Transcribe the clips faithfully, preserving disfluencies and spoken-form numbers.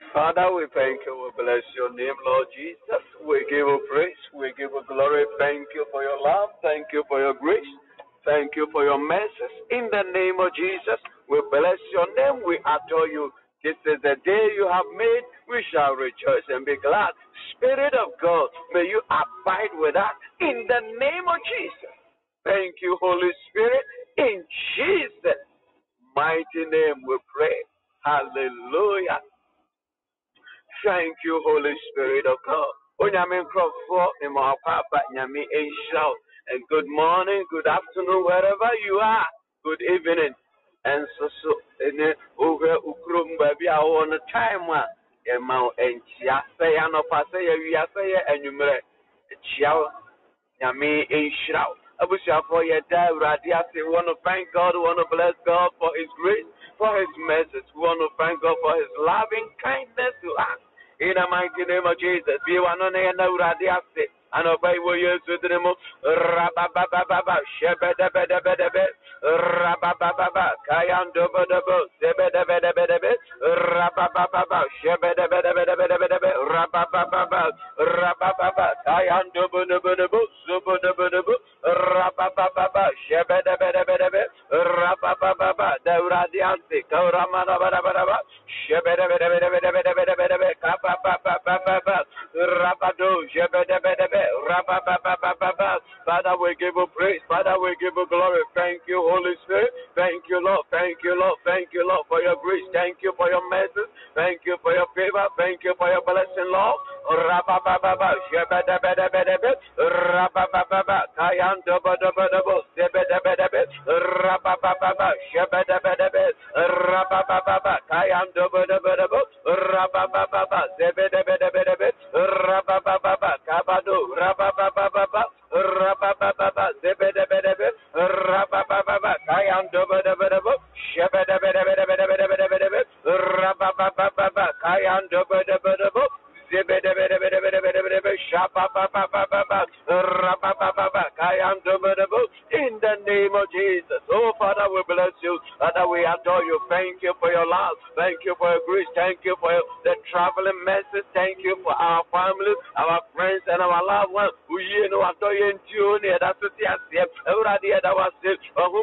Father, we thank you. We bless your name, Lord Jesus. We give you praise. We give you glory. Thank you for your love. Thank you for your grace. Thank you for your mercies. In the name of Jesus, we bless your name. We adore you. This is the day you have made. We shall rejoice and be glad. Spirit of God, may you abide with us. In the name of Jesus. Thank you, Holy Spirit. In Jesus' mighty name we pray. Hallelujah. Thank you, Holy Spirit of God. Onyame nkrofo imawapapa nyame enshao. And good morning, good afternoon, wherever you are. Good evening. And so so ene over ukrum baby I want time wa emao enchia say anopa say ya say enumere chia nyame enshao. Abusiafo ye da urade ase we want to thank God, we want to bless God for his grace, for his mercy. We want to thank God for his loving kindness to us. In the mighty name of Jesus, we want to know urade ase and obey what you do to them. Rababababa, shebedebedebedebe, rababababa, kayandobodebo, zebedebedebedebe, rababababa, shebedebedebedebe, rababababa, rabababa, kayandobodebo, zobodebo, rababababa, shebedebedebedebe, rababababa, deuradiansi, kauramanabarabara, shebedebedebedebe, kapapapapapa, rabado, shebedebedebe, rababababa. Father, we give you praise. Father, we give you glory. Thank you, Holy Spirit. Thank you, Lord. Thank you, Lord. Thank you, Lord, for your grace. Thank you for your mercy. Thank you for your favor. Thank you for your blessing, Lord. Rabababa, shebedebedebedebe, rabababa, kayandobodobodebo, zebedebedebe, rabababa, shebedebedebe, rabababa, kayandobodobodebo, rabababa, zebedebedebedebe, rabababa, kabado, rabababa, rabababa, zebedebedebe, rabababa, kayandobodobodebo, shebedebedebedebedebe, rabababa, kayandobodobodebo, zebedebedebedebedebe, shabababa, rabababa, kayandobodebo. In the name of Jesus. Oh, Father, we bless you. Father, we adore you. Thank you for your love. Thank you for your grace. Thank you for the traveling message. Thank you for our family, our friends, and our loved ones. We know adore you in tune. That's what I say. Already, that was it.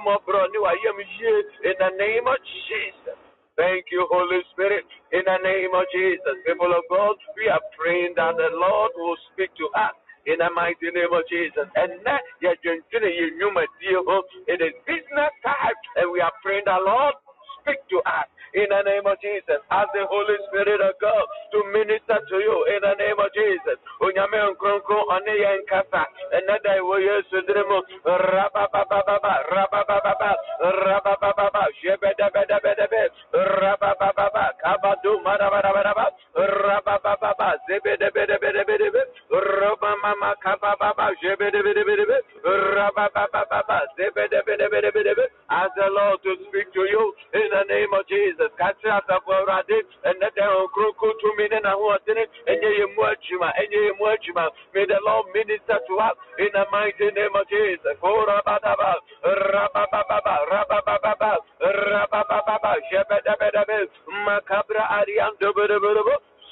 In the name of Jesus. Thank you, Holy Spirit. In the name of Jesus. People of God, we are praying that the Lord will speak to us. In the mighty name of Jesus. And now, you're doing it is business time. And we are praying that Lord, speak to us. In the name of Jesus. As the Holy Spirit of God to minister to you. In the name of Jesus. Unyame nkronkron one ye nkasa. Enada wo Yesu diremo. Rabababa. Rabababa. Rabababa. Jebedebedebedebe. Rabababa. Kabadu marabarabaraba. Rabababa. Zebedebedebedebe. Rabamama kabababa. Jebedebedebedebe. Rabababa. Zebedebedebedebe. As the Lord to speak to you in the name of Jesus. Katra taborade and let them kroku to me and I want it and ye muachima and ye muachima. May the Lord minister to us in the mighty name of Jesus. Rabababa, Rabababa, Rabababa, Rabababa, Jebedebedebe, Macabra Arian Dubudubu.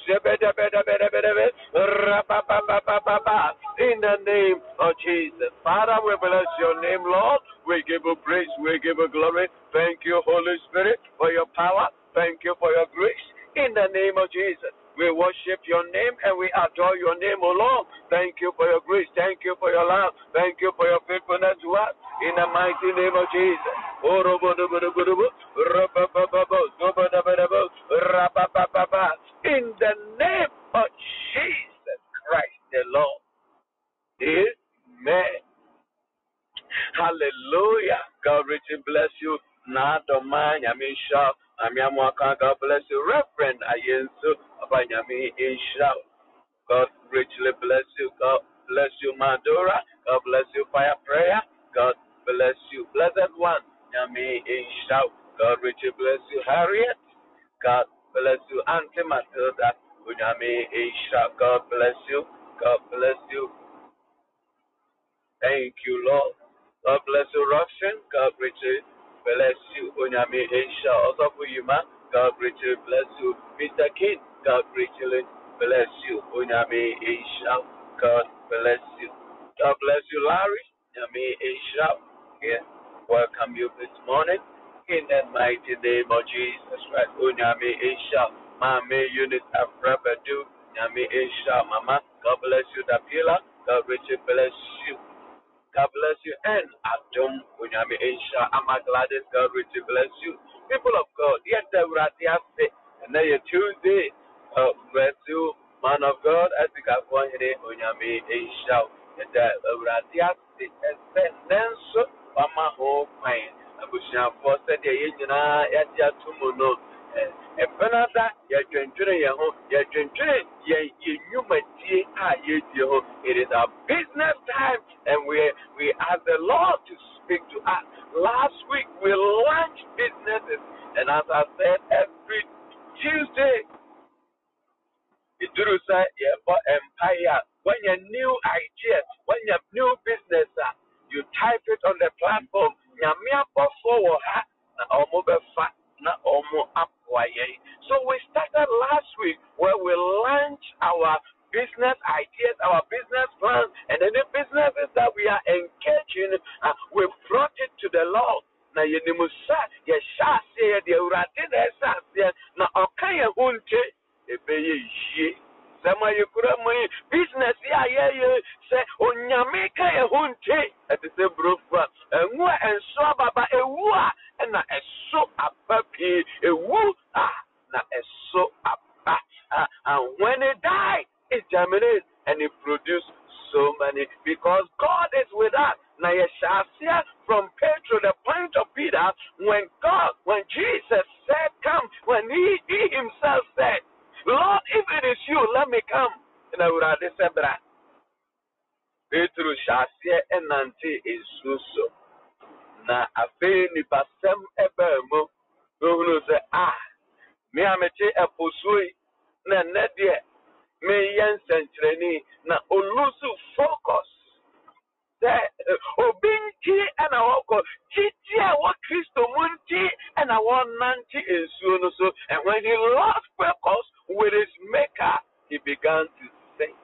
In the name of Jesus. Father, we bless your name, Lord. We give you praise. We give you glory. Thank you, Holy Spirit, for your power. Thank you for your grace. In the name of Jesus. We worship your name and we adore your name, O Lord. Thank you for your grace. Thank you for your love. Thank you for your faithfulness to us. In the mighty name of Jesus. In the name of Jesus Christ the Lord. Amen. Hallelujah. God richly bless you. Not of mine, Yamisha. God bless you. Reverend Ayensu Abanyami Insha. God richly bless you. God bless you, Madura. God bless you, Fire Prayer. God bless you, Blessed One. Yami Insha. God richly bless you, Harriet. God bless you, Auntie Matilda. Yami Insha. God bless you. God bless you. Thank you, Lord. God bless you, Russian. God richly bless you, Unyami Insha. Also for you, man. God richly bless you. Mister King, God richly bless you. Onyame Isha, God bless you. God bless you, Larry. Onyame Isha. Yeah. Welcome you this morning in the mighty name of Jesus Christ. Onyame Isha. Mame Unit Afrabadu. Onyame Isha. Mama, God bless you, Dapila. God richly bless you. God bless you. And Adom Unyami Isha Amagladis, God richly bless you. People of God, yet the Ratiaste, and then your Tuesday, uh, bless you, man of God, as we got one here, Unyami Isha, and the Ratiaste, and then so, Mama Ho Pine, and we shall force the Yajina, Yatia Tumuno. And Penada, Yajentre, Yajentre, Yumati, it is our business time, and we we ask the Lord to speak to us. Last week we launched businesses, and as I said, every Tuesday, it do say empire. When you new ideas, when you new business, you type it on the platform. Nyamia before na omo befa na omo apwaye. So we started last week where we launched our business ideas, our business plans, and then the businesses that we are engaging, uh, we brought it to the Lord. Na yenimusa ye shase de urate de sase na okaya hunte ebeye yie. Sama yekura money business ya ye ye say onyame ka ye hunte at the brofa enwa enso baba ewu a na eso abapi ewu ah na eso aba. And when it died, it germinates and it produces so many because God is with us. Now you shall see from Pedro, the point of Peter, when God, when Jesus said, come, when he, he himself said, Lord, if it is you, let me come. And I would have said, Pedro shall see and nanti is so. Na afe ni pasem ebemo, no say, ah, me amete eposui, na nedie. Me yen sentreni na olusu focus. That obinti and a wako chitia wa Christo munti and a one nanti in so. And when he lost focus with his maker, he began to sing.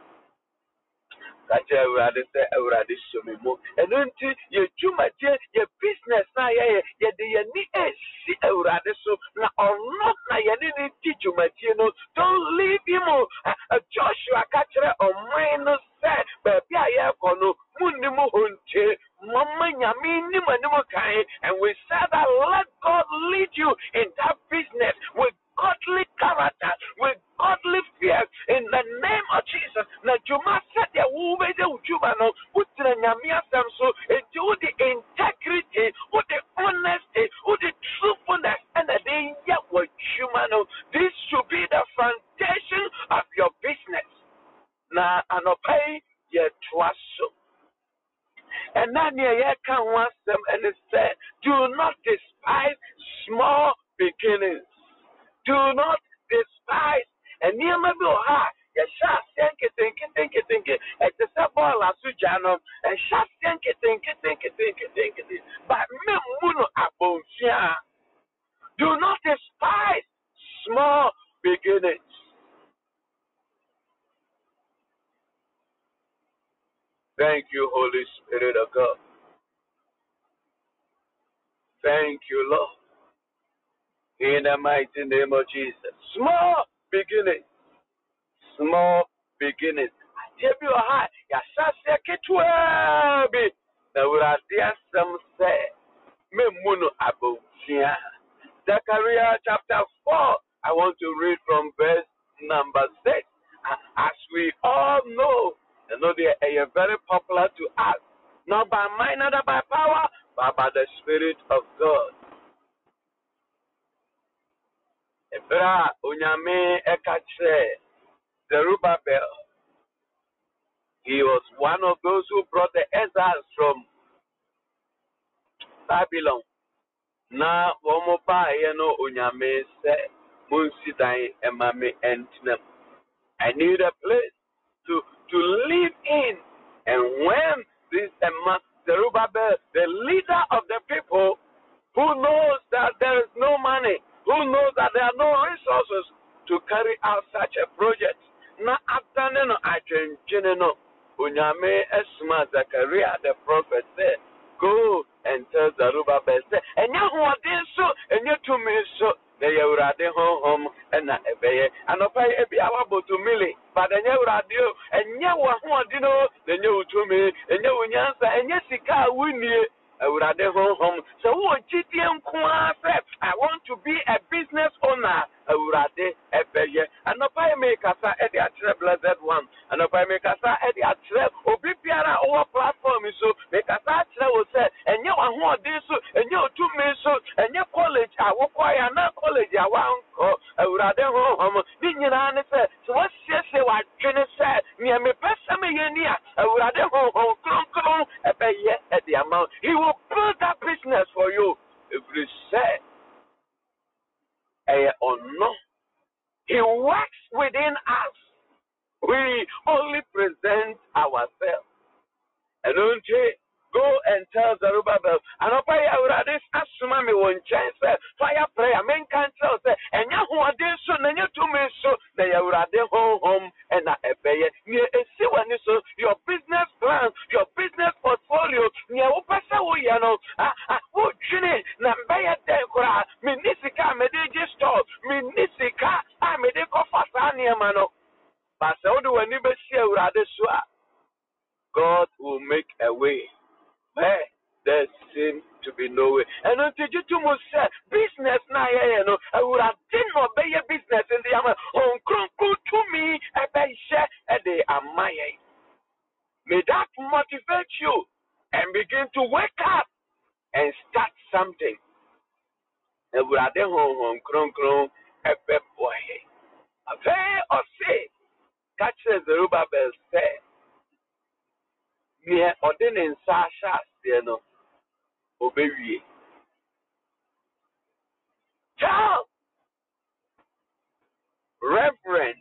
That's why I say, I would show me more. And until you do my your business now, yeah, yeah, the need a see a so now or not, now you need to teach you, no, don't leave him. A Joshua catcher or minus said, but yeah, no, Munimo Hunche, Mamma Yamini Manumakai, and we said that let God lead you in that business with godly character, with godly fear, in the name of Jesus. Now, you must set the woman, put the Yamia Samso into the integrity, with the honesty, with the truthfulness, and the day yet with human. This should be the foundation of your business. Now, and pay your trust. And then you can want them and it said, do not despise small beginnings. Do not despise. And near my bill, ha, you shall think it, think it, think it, think it. It's a ball as you jano, and shall think it, think it, think it, think it, think it. But me muno abonsia. Do not despise small beginnings. Thank you, Holy Spirit of God. Thank you, Lord. In the mighty name of Jesus. Small beginnings. Small beginnings. Give you a high. Yasasa ketwabi. Now we are there some say. Me muno abotia. Zechariah chapter four. I want to read from verse number six. As we all know, you know they are very popular to us. Not by might, not by power, but by the Spirit of God. Ebra Unyame Ekache Zerubbabel. He was one of those who brought the exiles from Babylon. Na womopa yeno Unyame se Munsidai emame entinem. I need a place to to live in. And when this Emma Zerubbabel, the leader of the people, who knows that there is no money, who knows that out such a project. Na after no adwenjene no, Unyame Esma Zachariah the prophet said, go and tell Zerubbabel, say, and you are so, and you to me so, they are at the home and a bay, and a pay a biawabo to milli, but then you radio, and you are who do know, then you to me, and you will answer, and yes, you can't win you. I would have home. So, what G T M said, I want to be a business owner. I would have a bear. And no pay make us at the actual blessed one. And no pay make us at the actual or B P R our platform. So, make us actually will say, and you are who this, and you two me so, and your college, I will acquire no college. I want I would have home. Didn't you understand? So, what's yes, what Jenny said, near me, person, I would have home, come, a bear at the amount. He will build that business for you. If you say, eh, or no, he works within us. We only present ourselves. And don't you go and tell Zerubbabel, and I'll pay you this assume me one chance, fire prayer, men can't tell, and you who are this soon, and you two me so, they are at their home, home, and I obey it. Near a see when you so, your business plan, your business portfolio, near Upasa, you know, ah, ah, oh, Ginny, Nambaya Decora, Minisika, Medigi store, Minisika, I made a coffasania mano. But so do I never see a radisua. God will make a way. Where there seems to be no way. And until you two must say, business now, you know, I would have didn't obey your business in the Amma on Krunku to me, a bay share a day am my age. May that motivate you and begin to wake up and start something. And we are there on Krunku, a pep boy. A fair or say, catch the Zerubbabel said. Near ordaining Sasha, you know, obey. Child, Reverend,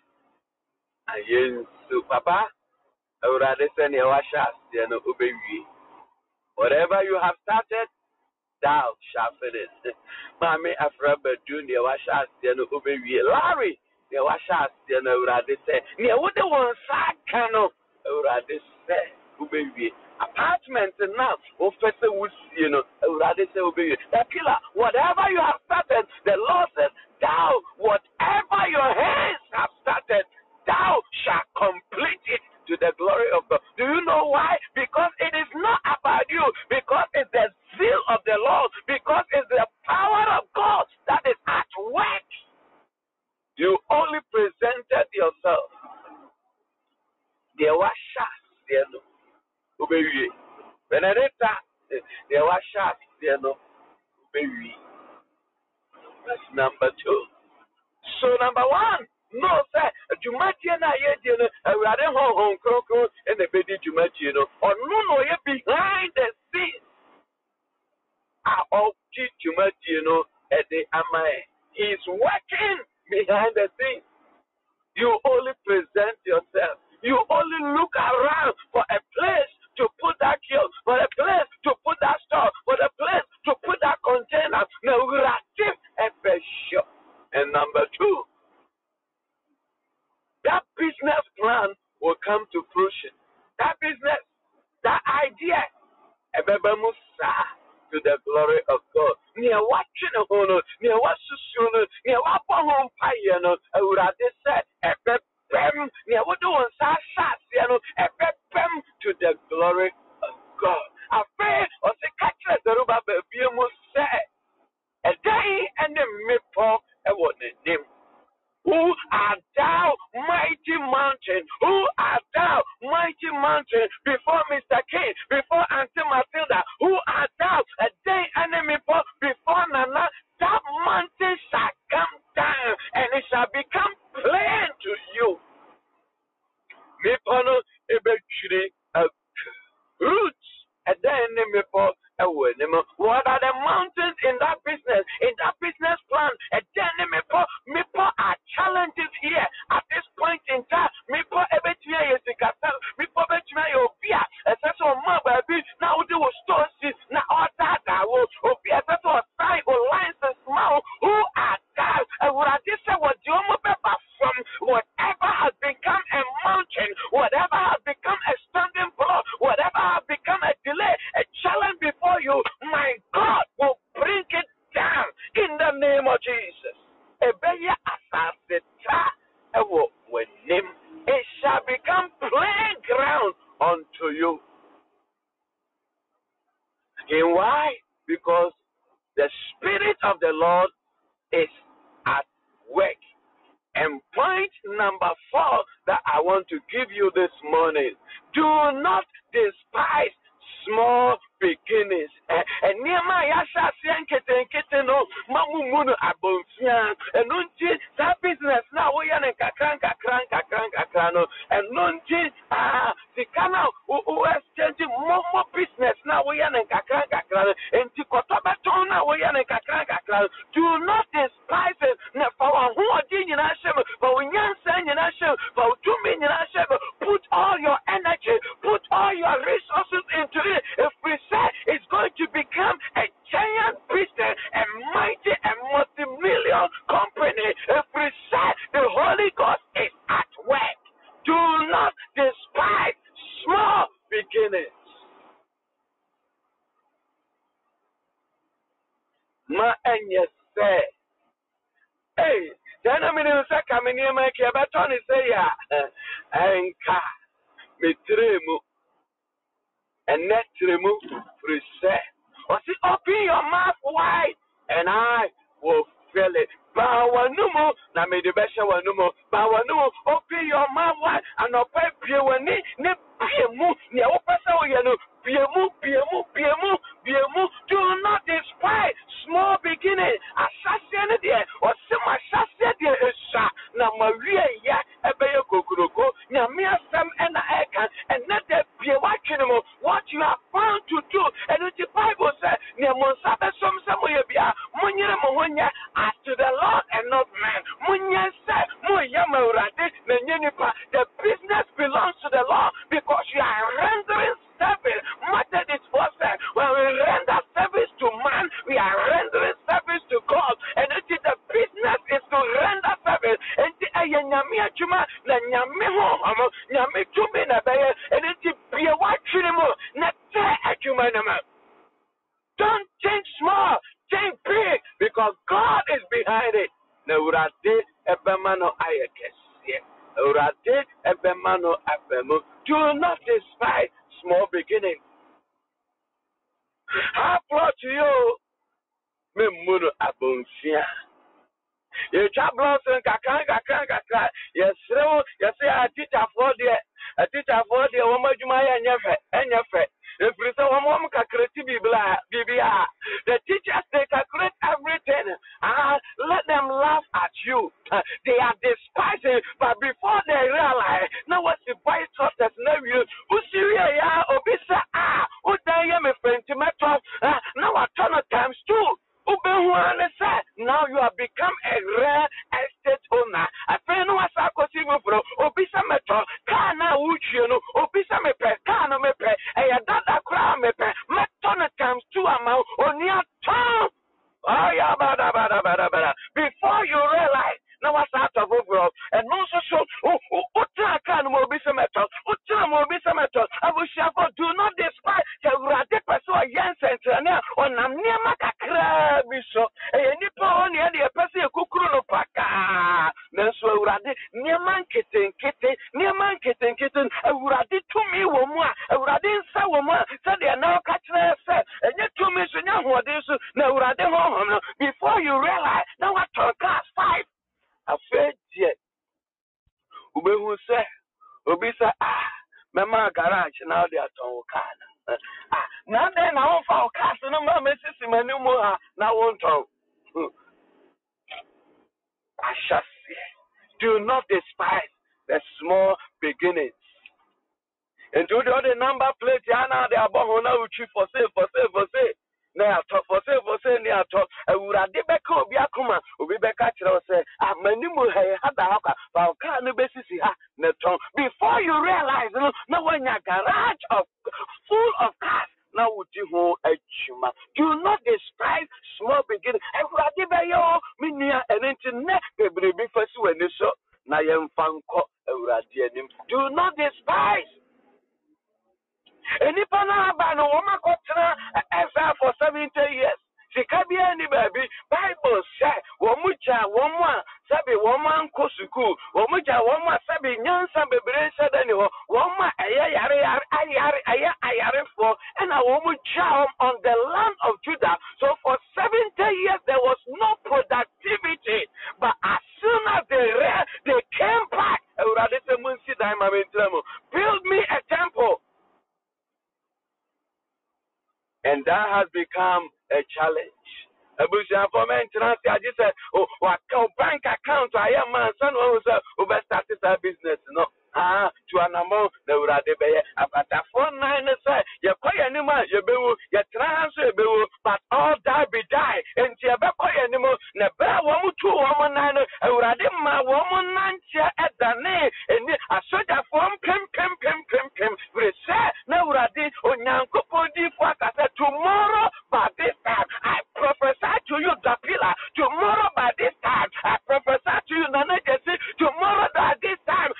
and you, Papa, I would rather send your shas, you know, obey. Whatever you have started, thou shalt finish. Mammy, Afra, Junior, washas, you know, obey. Larry, your washas, you know, rather say, near what the one side canoe, I would rather say. Baby, apartment now, Professor Woods, you know, rather say, baby, the killer, whatever you have started, the Lord says, thou, whatever your hands have started, thou shalt complete it to the glory of God. Do you know why? Because it is not about you, because it's the zeal of the Lord, because it's the power of God that is at work. You only presented yourself. There was shots, there no. Obey. Benedetta, there was shots, there no. Obey. That's number two. So number one, no sir, Jumati and I you know, I rather home home and the baby Jumati, you know, or no no behind the scenes. I all teach Jumati, you know, at the Amai. He's working behind the scenes. You only present yourself. You only look around for a place to put that kill, for a place to put that store, for a place to put that container. Now, and number two, that business plan will come to fruition. That business, that idea, to the glory of God. Near watching a hono, near watching a near what home pioneer, I would have said, a pem, near what do one sass, you know, a pem to the glory of God. A fair or the catcher, the rubber baby must say, a day and a maple, a what name. Who art thou, mighty mountain? Who art thou, mighty mountain? Before Mister King, before Auntie Matilda, who art thou, a day enemy before Nana? That mountain shall come down and it shall become plain to you. Mipono ebechiri roots, a day enemy for a word. What are the mountains in that business? In that business plan, a day enemy for Mipo are challenges here at this point in time. Mipo ebetia is the castle. Mipo ebetia obia. A special man baby. Now do a store. Now all that I will obia. That's what sign or lines and smile. Who are that? And what I just said was your mother because the Spirit of the Lord is at work. And point number four that I want to give you this morning: do not despise small beginnings. And near my assassin kitten kitten no mamumuno abonfian and nunti that business now we are kakranka kranka kranka krano and nunti ah the canal who is changing more business now we are kakranka krano and the kotobaton now we are kakranka krano. Do not despise it. For who are doing but when you're saying for two million put all your energy, put all your resources into it. If we say it's going to become a giant business, a mighty and multi-million company, if we say the Holy Ghost is at work, do not despise small beginnings. Ma enye say, hey, then I'm in the second minute, my Kabatoni say, ya, enka, mitremu, and net remove, preset. Or see, open your mouth wide, and I will fill it. Bawanumo, na me the best wanumo, Bawanumo, open your mouth wide, and open Piewani, ne Piemu, ne Opasa, you know, Piemu, Piemu, Piemu, Piemu. Do not despise small beginning. Assassin there, or some assassin there is na Maria, ya, Ebeyo Kokuroko, Namia Sam and Eka, and not that Piewachinimo, what you are found to do, and the Bible says, Nemonsabe, some somewhere, Munya Mohonya, as to the Lord and not man. Munya said, Munya Maurade, the business belongs to the Lord because you are rendering service. Matter this was said, when we render service to man, we are rendering service to God. And it is the business is to render service. And the Ayanyamia Juma, the Yamiho, Yami Jumi Nabaya, and it is be a watching more, not a human. Don't think small, think big, because God is behind it. Neurade ebemano ayekes. Neurade ebemano abemo. Do not despise small beginning. I brought to you memuno abonsia. You chablos and kakan kakan kakan. Yes, so yes, I teach a for the a teacher for the woman you may and your and your friend. If we say one woman can create B B R, the teachers they calculate everything. Ah, let them laugh at you. Uh, they are despising, but before they realize, now what's the vice process? No, you who see ya obisa ah, who die me friend to metal. Now I turn at times two. Now you have become a rare estate owner. I feel no as I could see for Obisa Metro, Kana Uchiano, Obisa Mepe, Kana Mepe, a dada crown mepe, Metona times two amount, or near town. Oh, yeah, bada, bada, bada, bada. Before you realize, now what's out of overall, and also so, oh, oh, can Obisa Metro, Utra Mobisa Metro, I will share for do not despise the Rade Paso Yansen, or Namnia Biso, a Nippon, the Pasi Kukuru Paka, Nanso Radi, Niaman Kitten, Kitten, Niaman Kitten, Kitten, a Radi to me, Woma, a Radin Sawama, said they are now catching us, and yet two mission, what is now Radi home. Before you realize, now I talk class five. I fed yet. Ube who say, Obisa, ah, Mama garage, now they are talking. Ah, now then, I won't fall cast no more, Missus Manuma, now won't talk. I shall say, do not despise the small beginnings. And do the other number plate, Yana, they are born now, for sale, for sale, for sale. Now, talk for sale, for sale, near talk. I would have the back of Yakuma, will be back at you, say, ah, Manimu, had the haka, but can't basis, before you realize, no one your garage of full of cars. Now would you hold a chuma? Do not despise small beginning. And what did I owe me and internet? Baby, first when you saw Nayam Fanko, do not despise. Any Panabano, woman, for seventy years. She can be any baby. Bible said, Womucha, woman, Sabi, woman, Kosuku, Womucha, woman, Sabi, Yansa, Bebre, said anyone, woman, Ayari, Ayari, Ayari, for, and a woman child on the land of Judah that has become a challenge. Abusia for maintenance, I just said, oh, what bank account I am, man, son, who start a business, no. Ah, to an amount, the Radebe, about a four nine, say, you're quite animal, you bewu, you transfer bewu, but all that be die, and you have quite animal, never one, two, one, nine, and Radima, woman, nine, at the name, and I saw that form, pim, pim, pim, pim, pim, we say, no, Radi, on Yanko, what I said tomorrow, by this time, I prophesy to you, the pillar, tomorrow, by this time, I prophesy to you, Nana Jesse, tomorrow, by this time,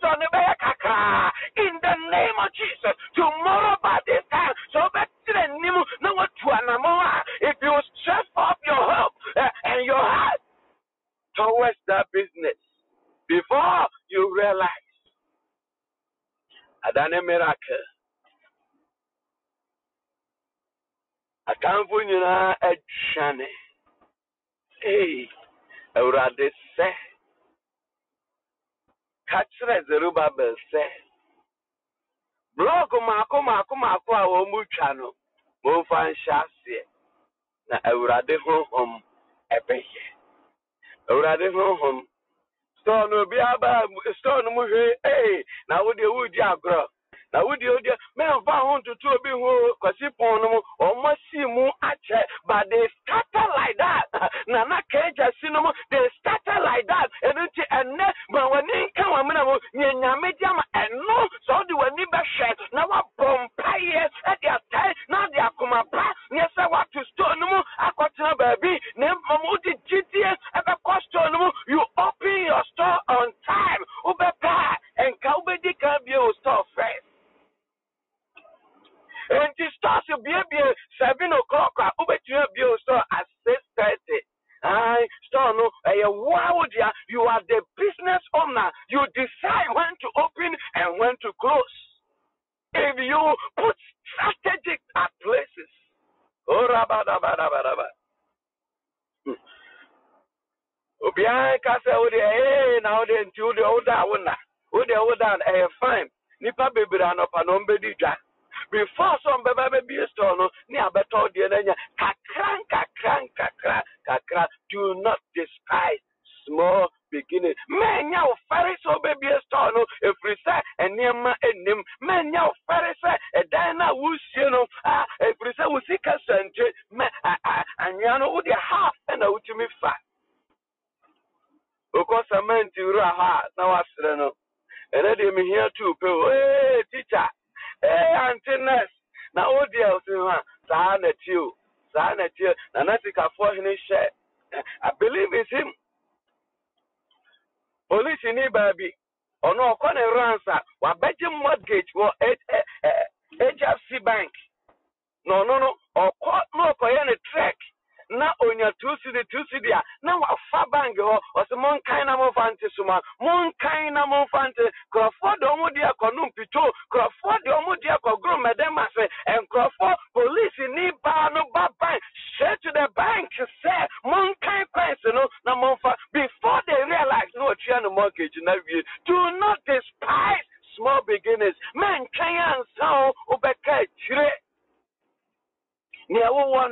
in the name of Jesus, tomorrow by this time, so back to the new, no one to an if you stretch up your hope uh, and your heart towards that business before you realize, I done a miracle. I can't put you know a shane. Hey, I would rather say. Kachre Zerubbabel said, Block Mako Mako Mako a Muchano, Mofan Shasie, na Eurade home, Epe, Eurade home, Stone will be about Stone Muhe, eh, now would you would ya now would you men found to two be who, Cosipono, or Massimu Ache, but they scatter like that. Nana Caja Cinema, they scatter like that, and and but when they come a minute, Yamediam and no, so do a neighbor shed, now a Pompire at their time, now they are come up, yes, I want to stone them, I got to baby, name Mamudi G T S, ever cost on you open your store on time, Uber and Calbedi can be your store first. And it starts to be seven o'clock. Uber to be store at six thirty. I start no. Wow, you are the business owner. You decide when to open and when to close. If you put strategic at places, oh, rabadabadabadaba. Obiara kasa odi eh na odi nti odi oda wona. Odi oda eh fine. Nipa bebira no pa no mbedi dwa. Before some baby store no near better the kakran kakran kakra kakra. Do not despise small beginning. Men yaw ferry so baby store no if we say and near my name men yaw ferry say a dina who's you know ah if we say we see a century and you know the half and out to me fat because a man to raha now I said no and let him here too hey teacher. Hey, Antiness. Now, what do you say? Sana Tiu, Sana Tiu, Nanatika for his share. I believe it's him. Police in baby. Or no, corner ransom. What Belgium mortgage or H F C Bank. No, no, no. Or court no, Koyana track. Now on your two city, two city, now a far bank or some kind of fantasuma, moon kind of fante, Crawford Omodia Conumpito, Crawford Omodia Cogro, Madame and Crawford police in Niba no Baba, straight to the bank, say, moon kind person, no more before they realize no Chiano mortgage in every. Do not despise small beginners. Man can so Obeka Chire. Near one.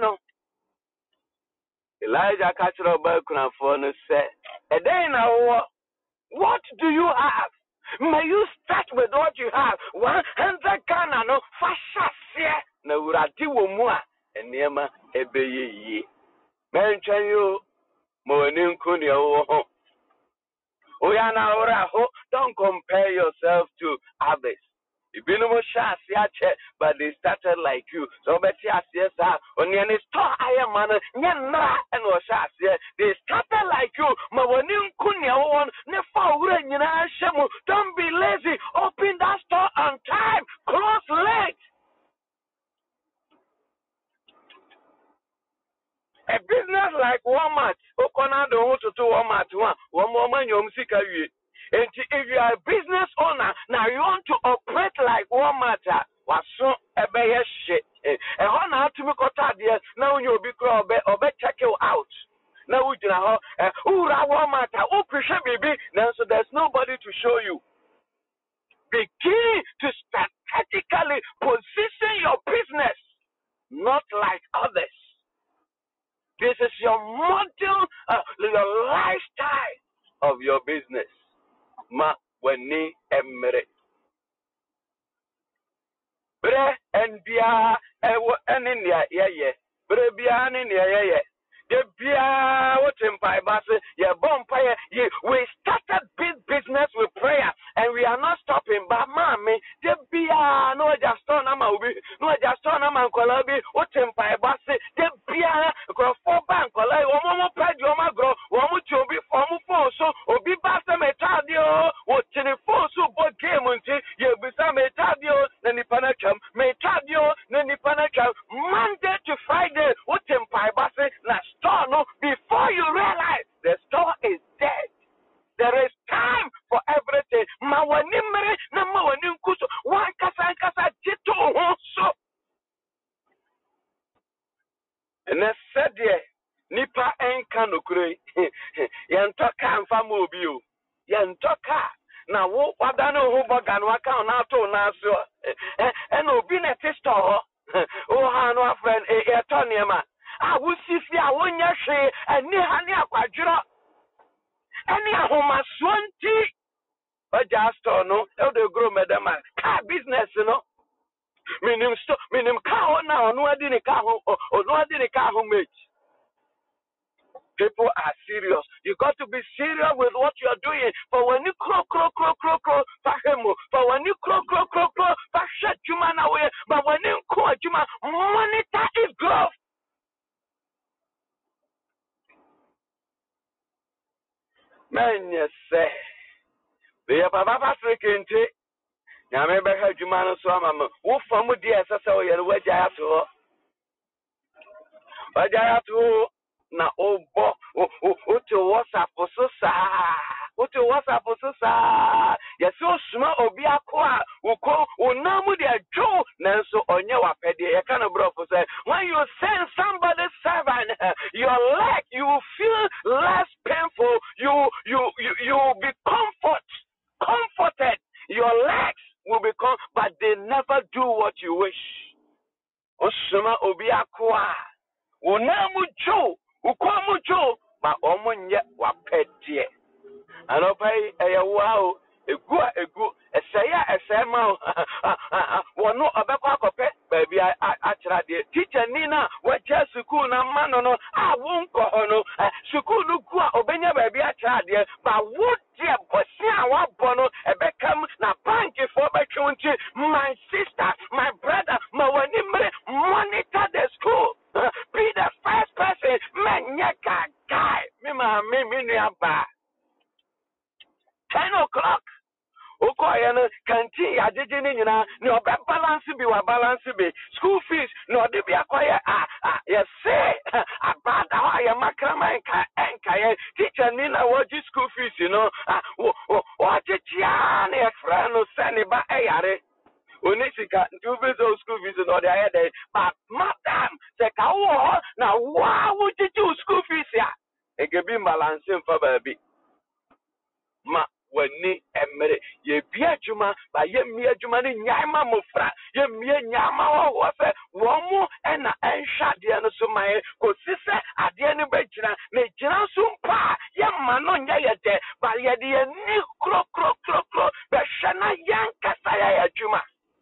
Elijah catcher of Balkan for no say. And then now, what do you have? May you start with what you have. One hundred Ghana no fasha se na uradi wo mu a enema ebeye yi. Menchen you mo ni nkuni wo ho. Oya na ora ho, don't compare yourself to others. But they started like you. So, but yes, yes, on the store, I am man, and was they started like you. Don't be lazy. Open that store on time. Close late. A business like Walmart, Okona don't want to do Walmart one. One more man, you're and if you are a business owner, now you want to operate like Walmart, was so a bear shit. And how now to make a now you'll be crowd or better check you out. Now we know who Walmart, who appreciate baby. Now so there's nobody to show you. Begin to strategically position your business, not like This is your model, uh, your lifestyle of your business. Ma weni emere. Bre and bia ewo eninia ye ye. Bre bia eninia ye ye. Ye bia what empire base ye bonfire ye. We started big business with prayer and we are not stopping. But mami, ye bia no just turn am obi no just turn am ankola bi what empire base ye bia go for bank kola wo mo pedi o ma gro wo mo ti obi for mo phone so obi ba se metade o wo telephone so bo game nti ye bisa metade o na ni panacham metade o na ni panacham Monday to Friday what empire base na store no before you realize the store is dead. There is time for everything. Ma wani mere na ma wani nkuso wan kasa kasa jito ho so. Na said nipa enka nokure yantoka mfa ma obi o yantoka na wo kwada no ho boga no aka na ato na aso e na obi na te store o ha no afren e e to niema a wo sisi a wonya hwe ani ha ne akwadworo ani ahomaso nti o just store no e de grow medama car business no minim sto minim car ho na ono adi ne car ho ono adi ne car ho mate. People are serious. You got to be serious with what you are doing. For when you crow, crow, crow, crow, crow, for when you crow, crow, crow, crow, shut you man away. But when you crow, you man, monitor is growth. Man, yes, say, we have a Baba freaking tea. Now, maybe I heard you man, so I'm a wolf from the S S O. You're where I have to. Where I have to. Na obo o o to WhatsApp so sa o to WhatsApp so sa yes o suma obi akwa uko unamu de adwo nanso onye wapede ye kan bro for say when you send somebody servant your leg you feel less painful you you you you be comfort comforted your legs will become but they never do what you wish o suma obi akwa unamu jo Ukomu jo ma omunye wapedie. Anopai eyawo egu egu eseya esema wono obekwa akope baby achira de teacher nina wacha school na mano no a wonko ho no school ku a obenya baby achira de ba wodie bosi a wabo no ebekam na bank for betwunti my sister my brother my wani monitor the school. Be the first person, man, yaka guy. Me ma me me ni aba. Ten o'clock. Oko ayana kanti ajeje ni nyina ni obe balance bi wa balance bi school fees no de bi akoye ah ah yes say abada wa ya makrama enka enka ye teacher ni na waji school fees you know ah wo wo ajeja na e fra no sani ba eyare Onisika, two visits school visit or the other day, but madam, say, Kawo, now why would you do school fees here? It can be balancing for baby. Ma, when ni emere, ye be a juma, but ye me a juma in Yama Mufra, ye me a Yama was a woman and a shot the other so my good sister at the end of Bejina, may Jina Sumpa, Yaman on Yayate, but ye the new crook, crook, crook, crook, but Shana Yanka Saya Juma.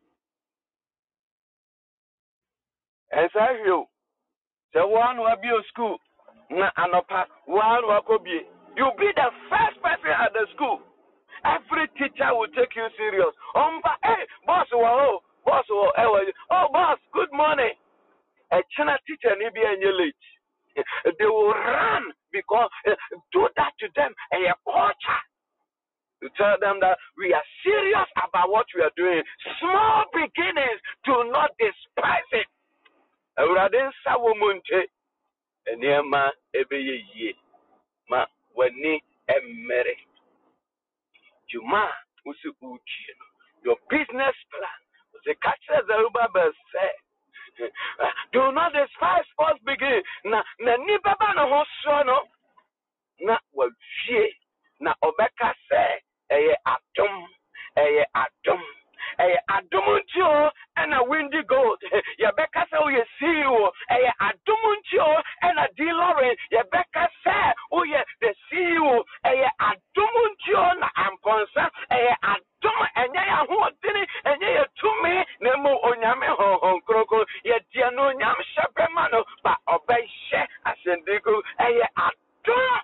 And so you, the one who be at school, na anopa, one who be, you be the first person at the school. Every teacher will take you serious. Um, hey, boss, oh, boss, oh, oh, boss, good morning. A China teacher may be late. They will run because uh, do that to them and a culture. To tell them that we are serious about what we are doing. Small beginnings, do not despise it. Awurade nsa wo monte enema ebeye yie ma wani emere juma usi uchi your business plan the catcher Zerubbabel say do not despise first begin na na ni baba no ho so no na wa vie na obeka say eye atom eye atom eye adomuntio and a windy gold. Yabeka say we see you a adomuntio and a Lauren, Rebecca said, oh yeah, the C E O, a Adumuntion, I'm concerned, a Adum, and ya who did it, and ya to me, Nemo Onyame Hong Kroko, yet Diano Yam Shapemano, but obey share as in Digo, a Adum.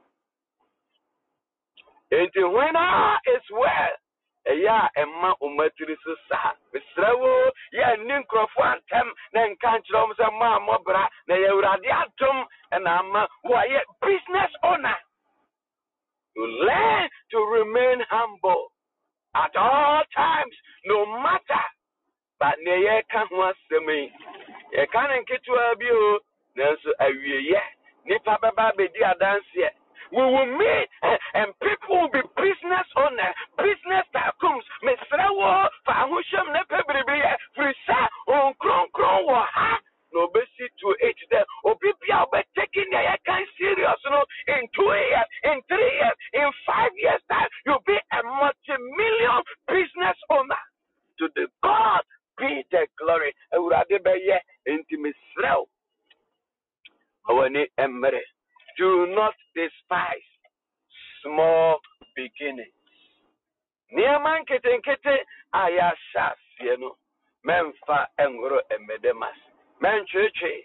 Enti winner is well. Eya emma umatiri so sa. Misrawo ya ninkrofo antem na nkanchiro mse ma mobra na ye urade atom na ama why business owner. You learn to remain humble at all times, no matter. But ne ye ka ho asemi. Ye ka nketu abi o nanso awie ye. Nipa baba be di adanse. We will meet and people will be business owners, business tycoons. Mesrawo, Fahusham Nepebribe, Frisa, on Kron Kron, ha, no basic to H there, or people are taking their kind serious, you know, in two years, in three years, in five years time, you'll be a multi-million business owner. To the God be the glory. Uradebeye, intimisrel. Awani emre. Do not despise small beginnings. Niaman kete kete ayasha sieno. Memfa engoro emedemas. Mencheche.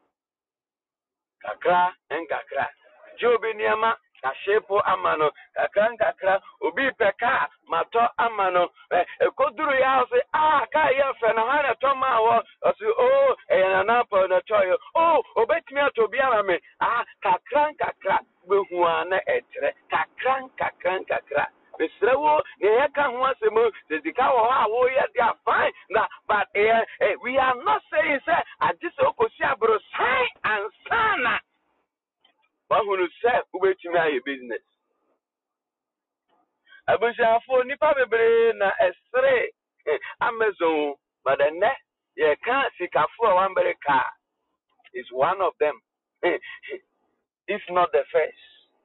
Kakra en kakra. Jobi niama kashepo amano. Kakra en kakra. Obi peka mato amano. Ekoduru ya se ah ka ya fe na hana to ma wo. Osi oh e na na pa na toyo. Oh obetimi atobi ama me. Ah kakra en kakra. Behuana etre. Kakra en kakra en kakra. Besrewo ne yaka ho asemo zedika wo ha wo ye dia fine na but eh, eh, we are not saying say adise okosi abro sign and sana bahunu say ubetimi aye business abujafo nipa bebre na esre Amazon but the ne ye can sikafo America is one of them if not the first.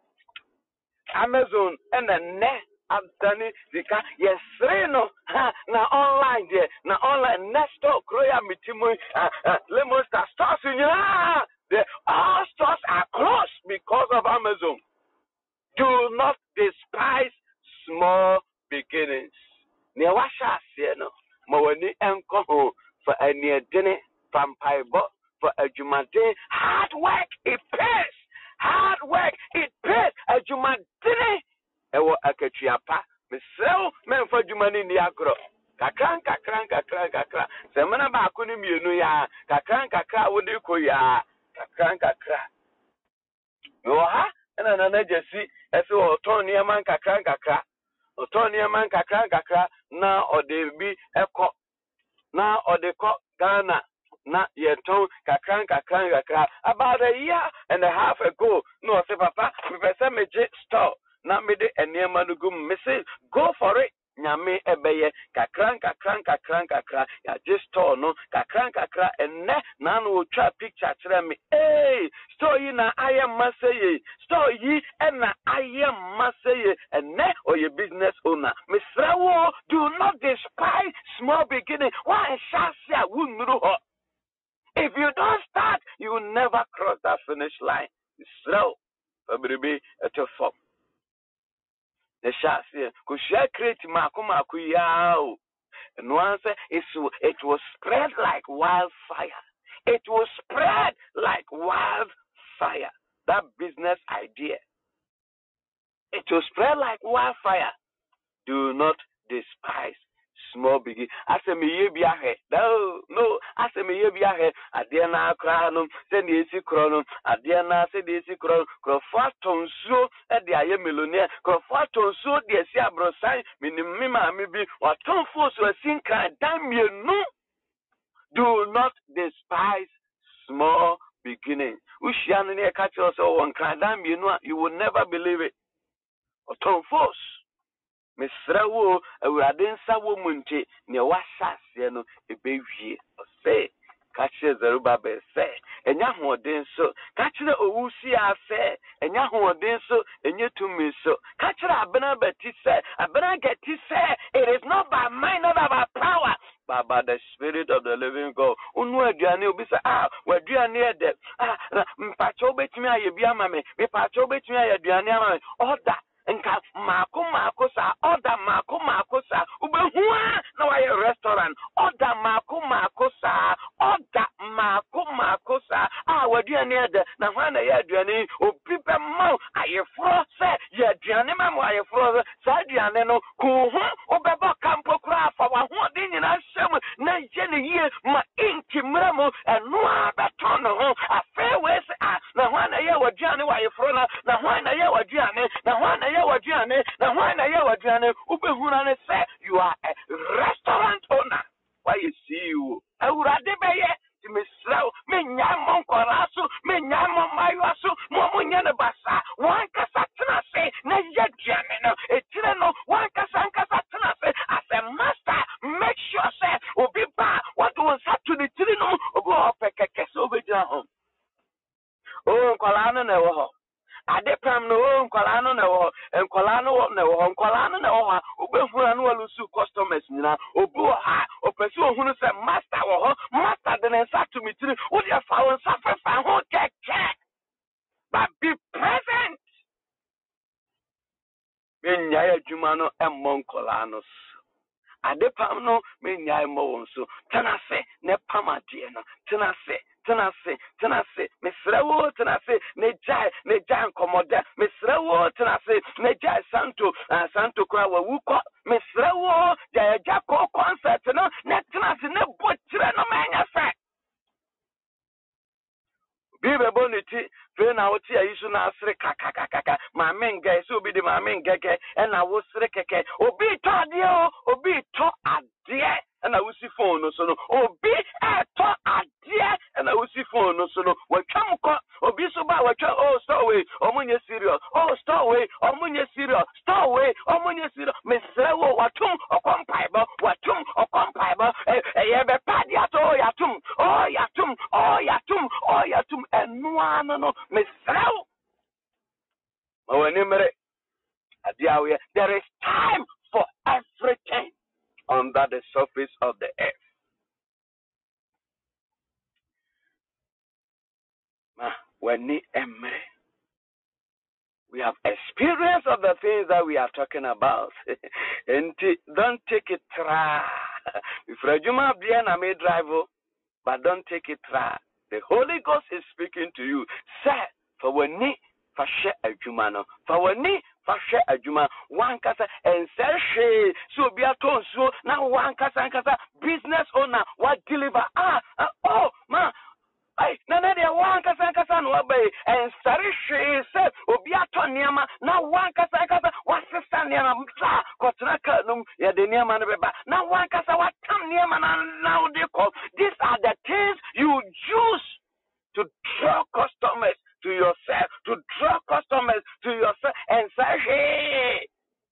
Amazon and the net Anthony Zika, yes, no, na online there, na online next store, Kroya Mitimu, Lemon Star stores in the all stores are closed because of Amazon. Do not despise small beginnings. Newasha Sieno, Mawani Enko for a near dinner, Pampaibo for a Jumate. Hard work, it pays. Hard work, it pays. A Jumate. Ewo akachiapa mesel menfa dwumani ni agro kakran kakran kakran kakran semana ba akoni mienu ya kakran kakra wodi koya kakran kakra yo ha na na na jesi ese oton ni man kakran kakra oton ni man kakran kakra na ode bi eko na ode ko Ghana na yeton kakran kakran kakra about a year and a half ago no say papa me pese meje store na me de eniema no gum me say go for it nyame ebeye kakran kakran kakran kakra ya just store no kakran kakra enne na no twa picture kire me eh store yi na ayem maseye store yi na ayem maseye enne or your business owner me srawo do not despise small beginning why shall say wunuru ho. If you don't start you will never cross that finish line. Slow baby at your form. The shasi kushia create maku maku yao. And once it it was spread like wildfire. It was spread like wildfire. That business idea. It was spread like wildfire. Do not despise small begin. Ase me ye bia he. No, no. Ase me ye bia he. Ade na akra no. Se ne esi kro no. Ade na se de esi kro. Kro fa tonsuo e de aye millionaire. Kro fa tonsuo de esi abrosan. Minim mi ma mi bi. Wa tonfo so asin kan dan mienu. Do not despise small beginning. Ushia no ne ka che so won kan dan mienu you will never believe it. Wa tonfo Misrawo, a radin sawo munte, near Washas, no, a baby, or say, Catcher Zerubbabel say, and Yahoo den so, catcher Owusia say, and Yahoo den so, and you to me so. Catcher Abena Betty say, Abena get to say, it is not by might, not by power, but by the Spirit of the living God. Unwa Diane will be say, ah, where Diane dead. Ah, Pacho bet me, I be a mammy, me Pacho bet me, I Diane, all that. Nka mako mako sa order mako mako sa ubehua na wa restaurant order mako mako sa order mako mako sa ah waduane ede na hwan na ya aduane obi be ma ayefro se ya aduane ma mo ayefro sa aduane no ku ho obeba kampo kura fa wa ho de nyina hyem na je ne yie ma inki mramo eno abeto no ho afa we se ah na hwan na ya waduane wa ayefro na na hwan na ya waduane na hwan na ya waduane na hwan na ya waduane ubehuna ne say you are a restaurant owner. Why you see you awurade beye ti mesraw me nyamon koraso me nyamon mayoso mo munye ne basa wan kasa tena se na yaduane no etire no wan kasa kasa tena se as a master make sure say obi ba what was up to the tire no obi opekeke so obedira home oh kola no na wo ho ade pam no nkwala no na wo nkwala no na wo nkwala no na wo ha obehura no walusu customers nyina obu ha opesi ohunu se master wo ho master de nsa to mitiri wo dia fa won safa fa ho keke but be present me nya adwuma no emmo nkwala no ade pam no me nya emmo won so tena se ne pam ade no tena se tena se tena se mesrawo tena se ne jai ne jai nkomoda mesrawo tena se ne jai santo uh, santo kwa wawuko mesrawo jai jako concert no ne tena se ne bochire no manya fe bibe boniti fe na oti ayisu na asre kakakaka ma menga so obi de ma menga ke na wo sre keke obi to ade o obi to ade na wo si phone no so no obi to ade na wo si phone no so no watwam ko obi so ba watwa oh store way omunye serious oh store way omunye serious store way omunye serious mesre wo watum okompaibo watum okompaibo e ye be padi ato yatum oh yatum oh yatum oh yatum enu ano no mesre wo mawani mere adiawe there is time for everything under the surface of the earth. When we have experience of the things that we are talking about, and don't take it try. If Rajuma Biana may drive, but don't take it try. The Holy Ghost is speaking to you. Say, for when ni fashe ajumano, for when ni fashe ajuma, one kasa and say so be a ton so now one kasa and kasa business owner what deliver ah, ah oh man. Ay, nana de wan kasa kasa no obey and sare she said obi ato niama na wan kasa kasa wa sister niama mfa kotena ka num ya de niama no beba na wan kasa wa tam niama na now they call these are the things you use to draw customers to yourself to draw customers to yourself and say hey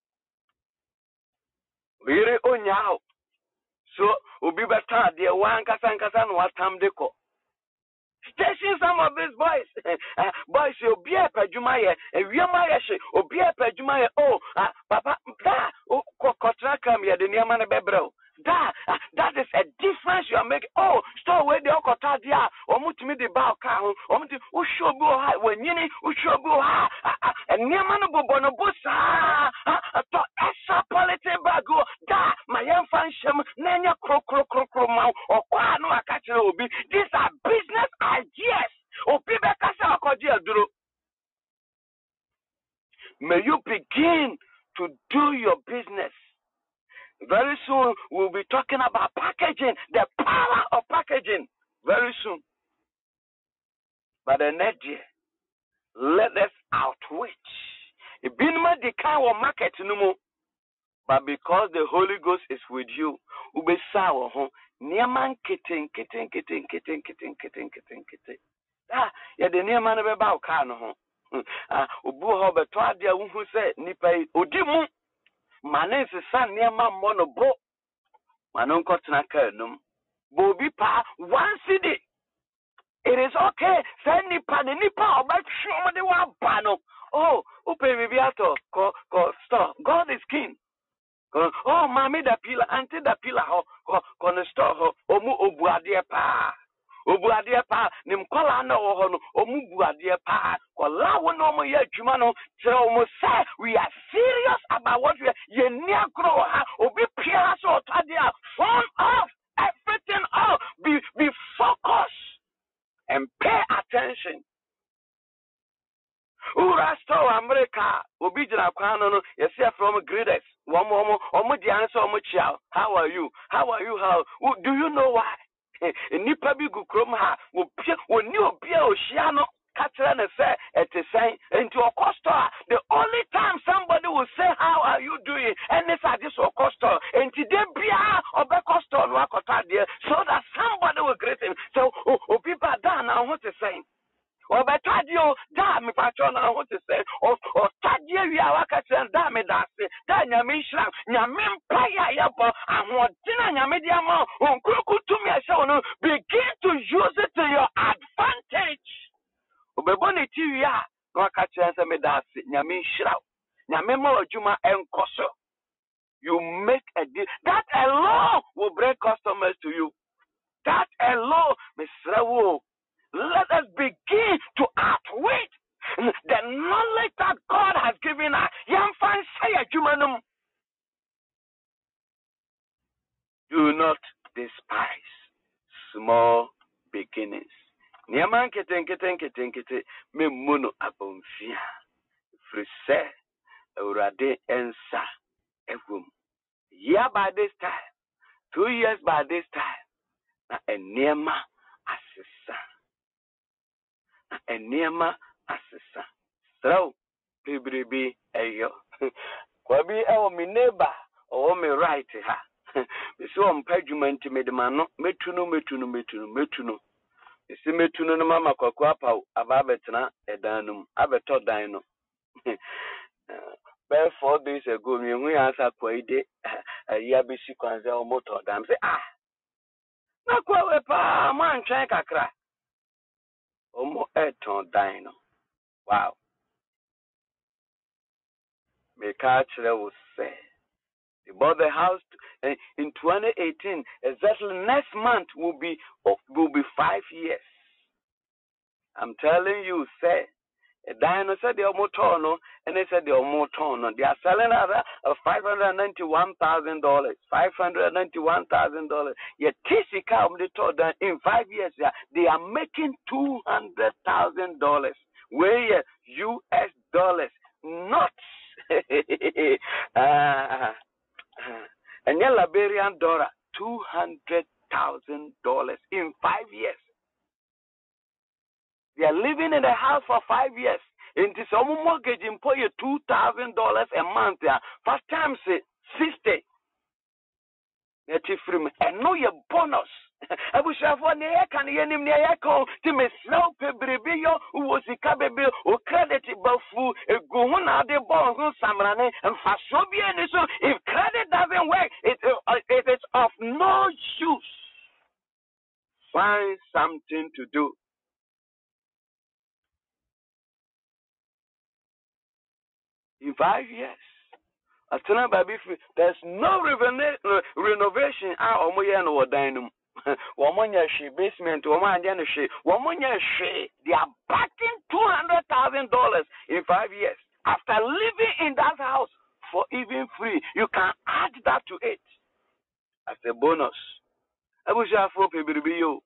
really onyao so obi beta de wan kasa kasa no wa tam de ko Station some of these boys, uh, boys, you'll be a pajumaye, and we are my or be a pajumaye. Oh, uh, Papa, that, oh, Kotraka, me, the Niamana Bebro. That, uh, that is a difference you are making. Oh, store away the Okotadia, or Mutimi the Balkan, or Muti, who should go high when you need, who should go high, and Niamana Bonobusa, to extra quality bago, that, my young fansham, Nanya Croc, Croc, Croc, Croc, or Quano, I catch it will be. These are business ideas. Oh, people can say, may you begin to do your business. Very soon, we'll be talking about packaging, the power of packaging. Very soon. But the next year, let us outwit. It be no the kind of market no more. But because the Holy Ghost is with you, ube sawa ho niaman kitten kitten kitten kitten kitten kitten kitten kitten. Ah, ya de niaman be ba o ka no ho. Ah, obu ho be to ade awu se nipa odi mu. Mane se san niaman mo no bo. Manon ko tena ka num. Bobi pa one city. It is okay. Send nipa ne nipa oba show de wa ba no. Oh, open bibi ato ko ko store. God is king. Oh, mommy the pillar, auntie the pillar ho ko no store ho. Omu obuade pa. Obuade pa nim kola na wo ho no. Omu buade pa. Kola wo no mo ye adwuma no. Say omo say we are serious about what we are. Ye ni agro ha. Obi pia so otade a phone off. Everything off. Be be focused. And pay attention. Urasto America, Obijana Kwano, you see from greatest. One more, or the answer, how are you? How are you? How do you know why? Nipa bigu kromha, will you be Oceano? Catherine say at the same into a costa. The only time somebody will say, how are you doing? And this are this costa. And today, Bia or Becosta or Wakota, so that somebody will greet him. So, oh, people are done now. What to say? Or better you, damn me, patron, I want to say, or or Tadia, we are and damn it, that's it. Then Yamisha, Yamin Paya Yapa, and what dinner Yamidiamo, on Kuku to me, I shall know, begin to use it to your advantage. Obeboni T V, Wakachans and Medasi, Yamin Shroud, Yamemo Juma and Koso. You make a deal. That alone will bring customers to you. That alone, Miss Rawo. Let us begin to outwit the knowledge that God has given us. Do not despise small beginnings. Niaman keten keten keten keten me muno abonfia. Frise urade ensa evum. Year by this time, two years by this time, na eniema asesa. Enema asesa. So, Pibribi ayo. Kwabi ewo mi neighbor or me right ha. Bisi wo mpadwuma nti me de ma no metunu metunu metunu metunu. Bisi metunu no mama kwaku apa aba betena edan no abeto dan no. But four days ago me hu answer kwa ide ayi abisi kwanza o motor dan say ah. Na kwa we pa man twen kakra. Omo eton dan no. Wow. Mekachre will say. They bought the house to, uh, in twenty eighteen. Exactly next month will be will be five years. I'm telling you, say. A dino said the omotono, and they said the omotono. They are selling at uh, five hundred ninety-one thousand dollars. Five hundred ninety-one thousand dollars. Yet Tisika um, they told that in five years yeah, they are making two hundred thousand dollars. Where U S dollars, not uh, and your Liberian dollar, two hundred thousand dollars in five years. They are living in the house for five years. Into some mortgage employ you two thousand dollars a month. Yeah, first time say sixty. And know your bonus. I wish I was near can you name near echo to me slow pebrio who was the cabby or credit bufu a go on out the ball samrane and fasobian. So if credit doesn't work, it, uh, it is of no use. Find something to do. In five years. There's no renovation out of my dynamo. One basement, one they are backing two hundred thousand dollars in five years. After living in that house for even free, you can add that to it as a bonus. I wish I for people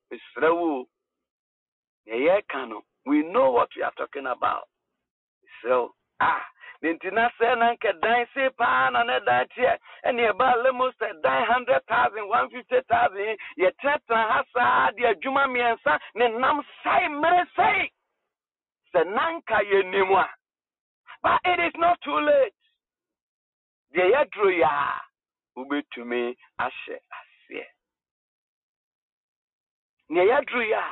we know what we are talking about. So, ah. Nintina sena ke dan se pa na ne dan tie ene ba almost nine hundred thousand one hundred fifty thousand ye teta hasa de adwuma miensa ne nam sai mere sai se nanka ye nimwa. But it is not too late. De ye dro ya ubetumi ahye ase ne ye dro ya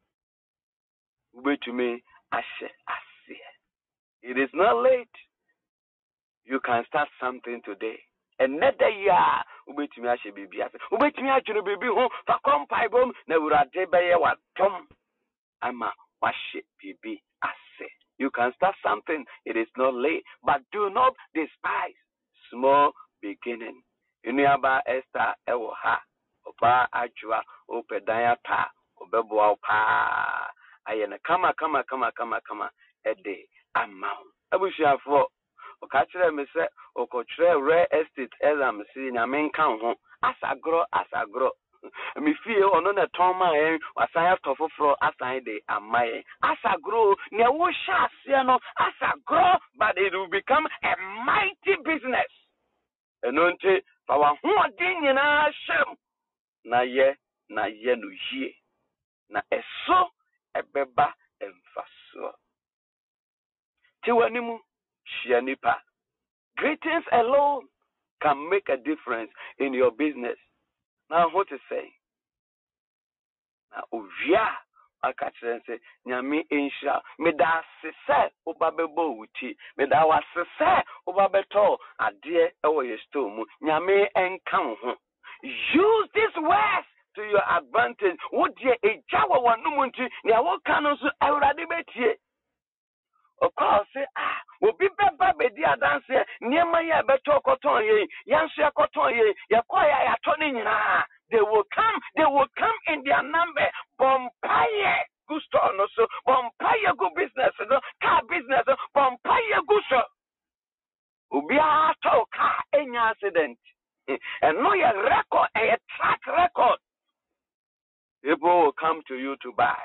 ubetumi ahye ase. It is not late. You can start something today. another year ubetumi ahye bibi ase ubetumi adwene bibi ho fa kompai bom na urade beye watom ama wahye bibi ase. You can start something, it is not late, but do not despise small beginning. Inuaba Esther ewo ha oba ajua opedanya pa obeboa pa ayene kama kama kama kama kama ede amount abusuafo okachire me se okochire real estate exam si nyame nkan ho asagro asagro me fie ono na toma en wasan atofofro asan de amaye asagro ne wo sha ase no asagro, but it will become a mighty business. Enonte fa wa ho odin nyina hyem na ye na ye no yie na eso ebeba emfaso ti wanimu hia nipa. Greetings alone can make a difference in your business. Now what to say? Na ovia akachire se nyame enhira me da sese obabebo wuti me da wasese obabeto ade ewo ye store mu nyame enkan ho. Use these words to your advantage. What ye ejawa wanum nti na wo kan so awurade betie. Of course, say, ah, will be better be the dance near my better cotton ye, Yansia cotton ye, Yakoya Tony. They will come, they will come in their number. Bompire Gusto, no so, Bompire good business, car business, Bompire Gusto. Ubia to car any accident. And no your record, a track record. People will come to you to buy.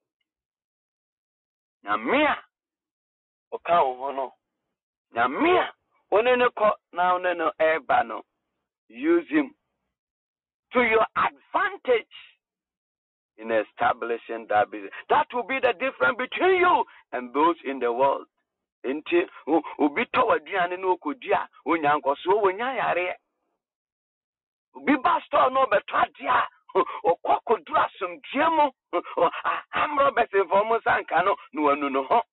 Now, Mia. Okao hono na mia onene ko na onene eba no. Use him to your advantage in establishing that business. That will be the difference between you and those in the world. Enti ubi to waduane no kodia onyankoso wonya yare ubi pastor no betadia okokodura somdiemo amro bese fomo sanka no no anu no ho.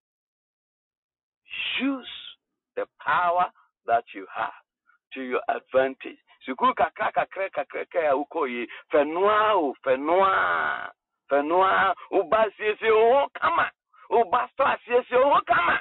Use the power that you have to your advantage. Sukuka kaka kreka kreka ya ukoyi fenua u fenua fenua ubasiesi o kama ubasto asiesi o kama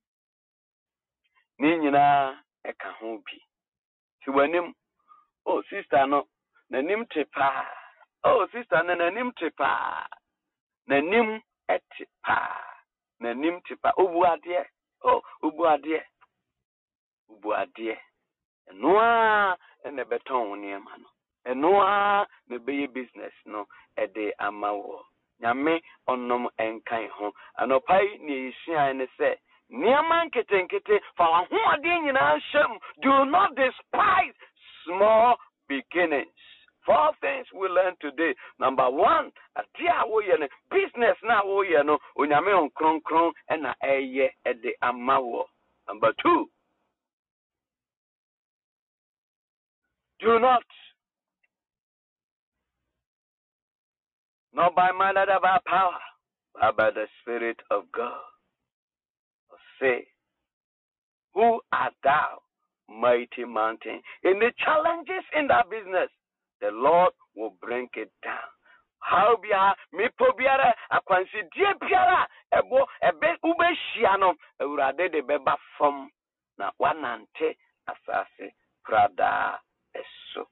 ni nyina eka ho bi ti wanim. Oh sister no nanim tepa. Oh sister no nanim tepa nanim etipa nanim tepa obuade. Oh, ubuadie, ubuadie. Enua ene beton ni emano. Enua me be business no ede amawo. Nyame onom enkan ho. Anopai ni isia ene se niaman kete nkete fa wa ho ade nyina hyem. Do not despise small beginnings. Four things we learn today. Number one, adia wo ye no business na wo ye no onyame on kron kron na eye e de amawo. Number two, do not, not by might or by power, but by the Spirit of God. Say, who art thou, mighty mountain? In the challenges in that business, the Lord will bring it down. How be a me pobiara akwansi die biara ebo ebe ubehia no awurade de beba fam na wanante asase prada eso.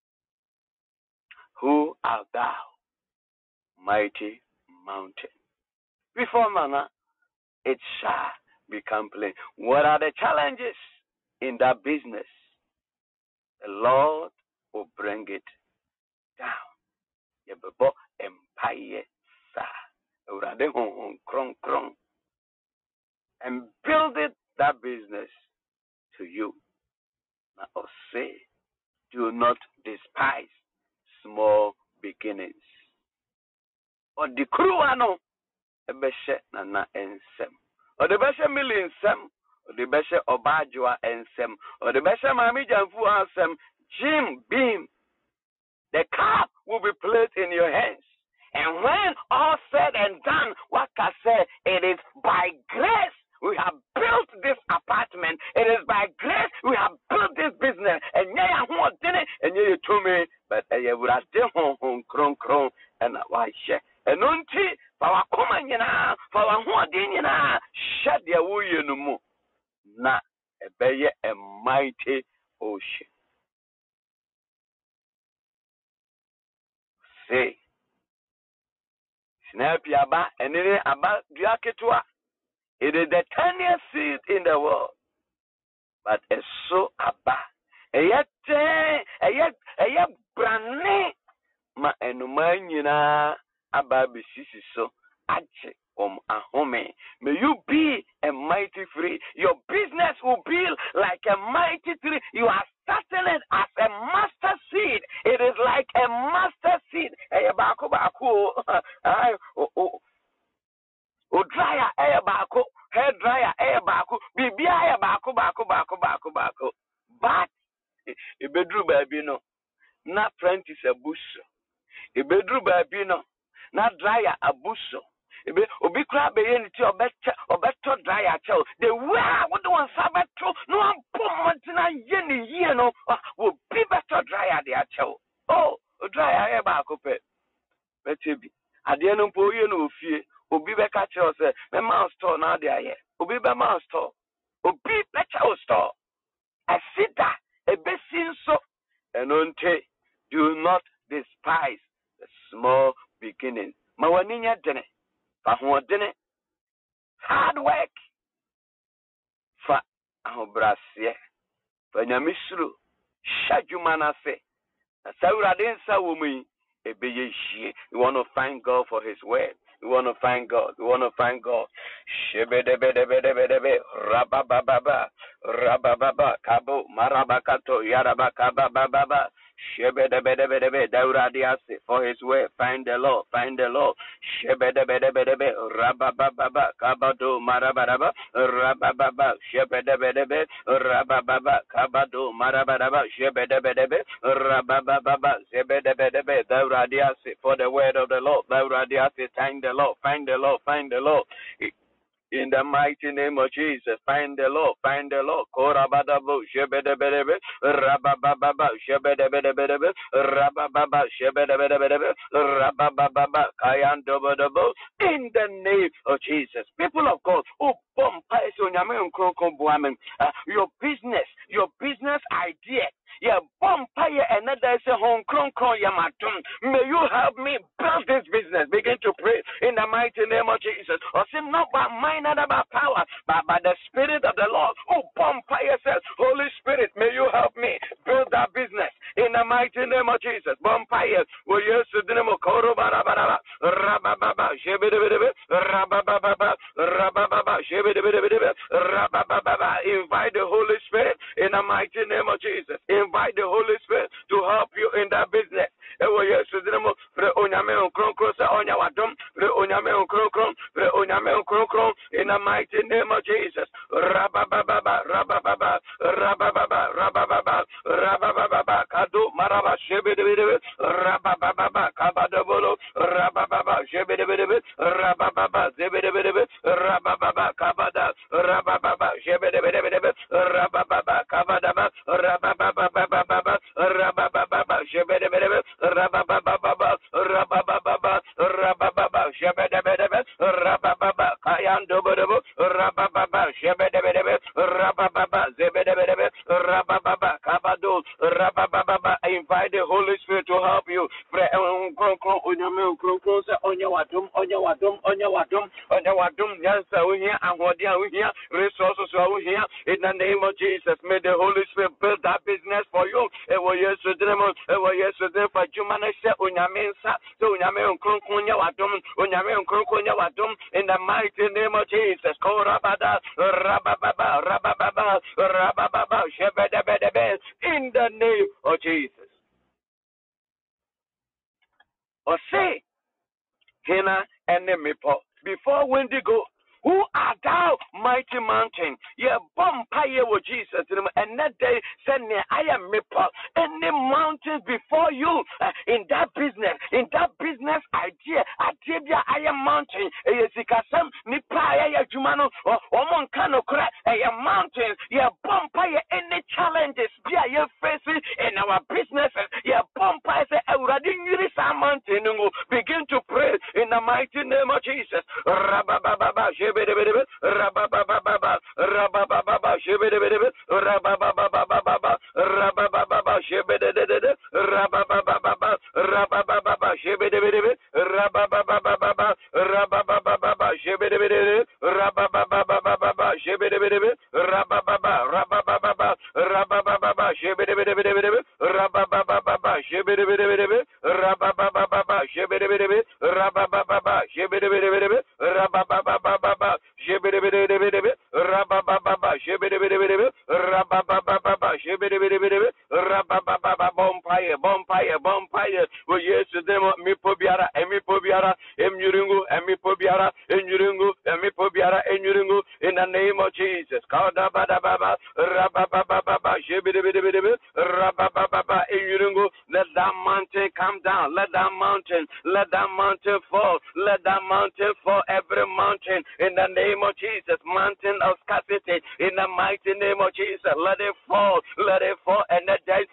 Who art thou, mighty mountain? Before mana it shall become plain. What are the challenges in that business? The Lord will bring it down. Yebebo empire sa urade hon kron kron and build it that business to you. Now say, do not despise small beginnings. Or the crew ano ebeshe na na ensem. Or the beshe million sem. Or the beshe obajwa ensem. Or the beshe mami jamfu ansem. Jim beam. The cup will be placed in your hands. And when all said and done, what I say, it is by grace we have built this apartment. It is by grace we have built this business. And no mu na ebeye a mighty ocean. Say Snappy aba and then about Diaketua. It is the tiniest seed in the world. But it's so aba. A yet a yet a yet brand ma enumanyina aba besisi so ache um ahome. May you be a mighty tree. Your business will be like a mighty tree. You are starting it as a master seed. It is like a master seed. Hey, bako bako. Oh oh. O dryer air bako. Hair dryer air bako. Bibi air bako bako bako bako bako. But a bedroom baby no. Na prentice a bush. A bedroom baby no. Na dryer a bush. Obi crab in it or better or better dryer tell. The way what the one sabbath no one put mountain yenny you know will be better dryer there tell. Oh, dryer air back up it. Better be. At the end of you know fear. Obi be catch us a mouse store now there. Obi be mouse store. Obi better store. I see that a basin so and unte do not despise the small beginning. Mawaninya dene. Hard work fa ahobrase fa nyamisuru shadwumana se asawrade nsa womi ebeye hie. You want to thank God for his word. You want to thank God. You want to thank God. Shebedebedebedebedebe rabababa rabababa kabo marabakato yarabakababa shebedebedebedebe dauradiase for his way. Find the Lord. Find the Lord. Shebedebedebedebe rabababa kabado marabaraba rabababa shebedebedebe rabababa kabado marabaraba shebedebedebe rabababa shebedebedebe dauradiase for the word of the Lord. Dauradiase thank the Lord. Find the Lord. Find the Lord. In the mighty name of Jesus, find the Lord, find the Lord. Korabadabo, shebedebedebe, rabababa, shebedebedebe, rabababa, shebedebedebe, rabababa, kayandobodabo. In the name of Jesus, people of God, oh, your business, your business idea. Yeah, bumpire another say home cron cron yamatum. May you help me build this business. Begin to pray in the mighty name of Jesus. Or say not by mind, not by power, but by the Spirit of the Lord. Oh, bumpire says, Holy Spirit, may you help me build that business in the mighty name of Jesus. Bumpire, will you see the name of Koro Barabara, Rabababa, Shebedebedebe, Rabababa, Rabababa, Shebedebedebe, Rabababa. Invite the Holy Spirit in the mighty name of Jesus. Invite the Holy Spirit to help you in that business. In the mighty name of Jesus. Rabababa, Rabababa, Rabababa, Rabababa, Rabababa, Kadu, Maraba, Shebedebe, Rabababa, Kabadabolo, Rabababa, Shebedebe, Rabababa, Zebedebe, Rabababa, Kabada, Rabababa, Shebedebe, Rabababa, Kabadaba, Rabababa, Rabababa, Rabababa, Shebedebe, Rabababa, Rabababa, Rabababa, Shebedebe, Rabababa, Kayandobodebo, Rabababa, Shebedebe, Rabababa, Zebedebe, Rabababa, Kabado, Rabababa. Invite the Holy Spirit to help you. Resources are here in the name of Jesus. May the Holy Spirit build that business for you. It was yesterday, it was yesterday for Jumanese, Unyamensa, so Unyamen Kronkonya Wadum, Unyamen Kronkonya Wadum, in the mighty name of Jesus. Korabada, Rabababa, Rabababa, Rabababa, Shebedebedebe, in the name of Jesus. Or say, Hina and Nemipo, before Wendigo. Who art thou, mighty mountain? Yeah, bumpire with Jesus. And that day, send me, I am Mipo. Any mountains before you uh, in that business, in that business idea, idea, I am mountain. Eyesikasam, Nipa, ya Jumano, or Omonkano Kra, I am mountains. Yeah, bumpire, any challenges, yeah, you're facing in our businesses. Yeah, bumpire, say, mountain. Begin to pray in the mighty name of Jesus. Rabababa, Rabababa, Rabababa, Rabababa, Rabababa, Shibidibidibidibid, Rabababa, Shibidibidibidibid, Rabababa, Shibidibidibid, Rabababa, Shibidibidibidibid, Rabababa, Shibidibidibidibid, Rabababa, Shibidibidibidibid, Rabababa, Shibidibidibidibid, Rabababa, Bompire, Bompire, Bompire, well, yes, them, me Pobiara, and me Pobiara, Emuringu, and me Pobiara, Enuringu, and me Pobiara, Enuringu, in the name of Jesus. Kadabadababa, Rabababa, Shibidibidibidibid, Rabababa, Enuringu, let that mountain come down, let that mountain, let that mountain fall, let that mountain fall, every mountain, in the name of Jesus, mountain of scarcity, in the mighty name of Jesus, let it fall, let it fall, and that day,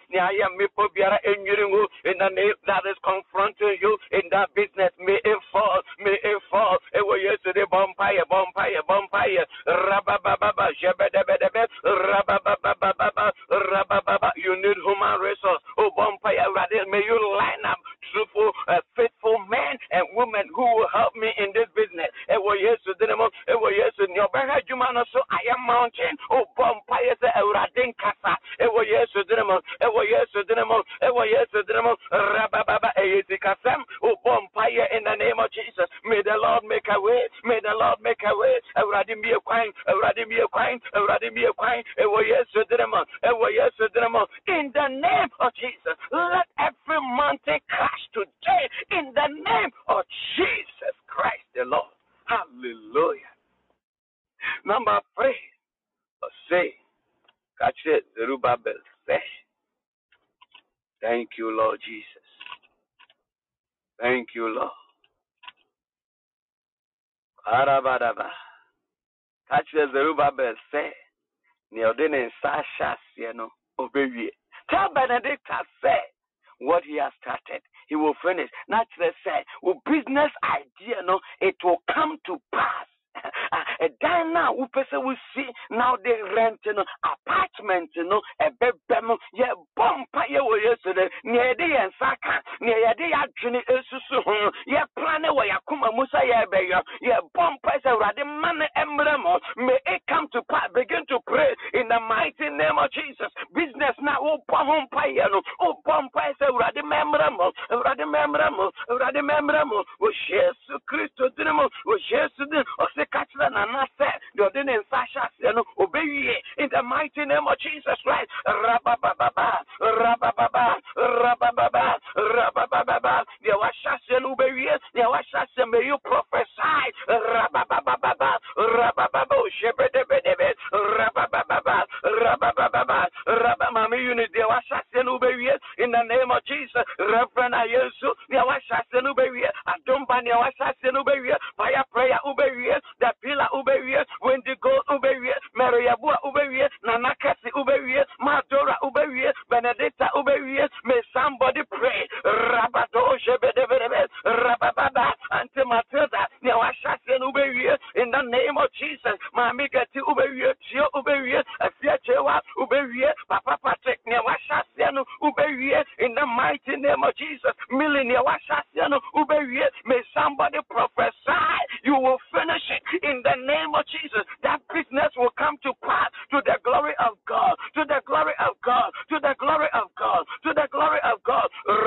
in the name that is confronting you in that business, may it fall, may it fall. It was yesterday, bonfire, bonfire, bonfire, rabababa, jebedebedebe, rabababa, rabababa. You need human resource. Oh, bonfire, may you line up truthful, uh, faithful men and women who will help me in this business. It was yesterday, it was yesterday. So I am mountain. Oh, bonfire, Radin Casa. It was yesterday, it was yesterday, it was yesterday, rabababa, eyetikasem. Oh, bonfire in the name of Jesus. May the Lord make a way. May the Lord make a way. Radim be a quine, Radim be a quine, Radim be a quine. It was yesterday, it was yesterday. In the name of Jesus, let every mountain crash today in the name of Jesus Christ the Lord. Hallelujah. Number three, say, catch it, Zerubbabel, say, thank you, Lord Jesus. Thank you, Lord. Arabadaba. Catch the Zerubbabel, say, Neodin Sasha, Sieno, obey. Tell Benedict, say, what he has started, he will finish. Naturally say, with business idea, no, it will come to pass. A diner who person will see now they rent you know, apartment, you know, a bedroom, yeah, bumper, yeah, yesterday, near the and Saka, near the Adjuni, yeah, plan away, Akuma Musa, yeah, yeah, bumpers, a man, emblem, may it come to pass. Begin to pray in the mighty name of Jesus. Business now, oh, bumpire, oh, bumpers, a radi memorable, a radi memorable, a radi memorable, oh, Jesus Christ, oh, Jesus, oh, the catcher and I said, the ordinance Sasha, obey in the mighty name of Jesus Christ. Rabababa, Rabababa, Rabababa, Rabababa, the Washashan obey, the Washashan, may you prophesy. Rabababa, Rabababa, Shebedebedebe, Rabababa, Rabababa, Rabamami unit, the Washashan obey in the name of Jesus. Reverend Ayesu, the Washashan obey, I don't ban the Washashan obey, fire prayer obey. The pillar ubewie, when the gold ubewie, Mariabua ubewie, Nanakasi ubewie, Madora ubewie, Benedicta ubewie. May somebody pray. Rabato Shebedebedebe, Rabababa, Ante Matilda, Nyawashasian ubewie, in the name of Jesus. Mamigati ubewie, Chio ubewie, Afia Chewa ubewie, Papa Patrick Nyawashasian ubewie, in the mighty name of Jesus. Millie Nyawashasian ubewie. May somebody prophesy. You will finish it in the name of Jesus. That business will come to pass to the glory of God, to the glory of God, to the glory of God, to the glory of God.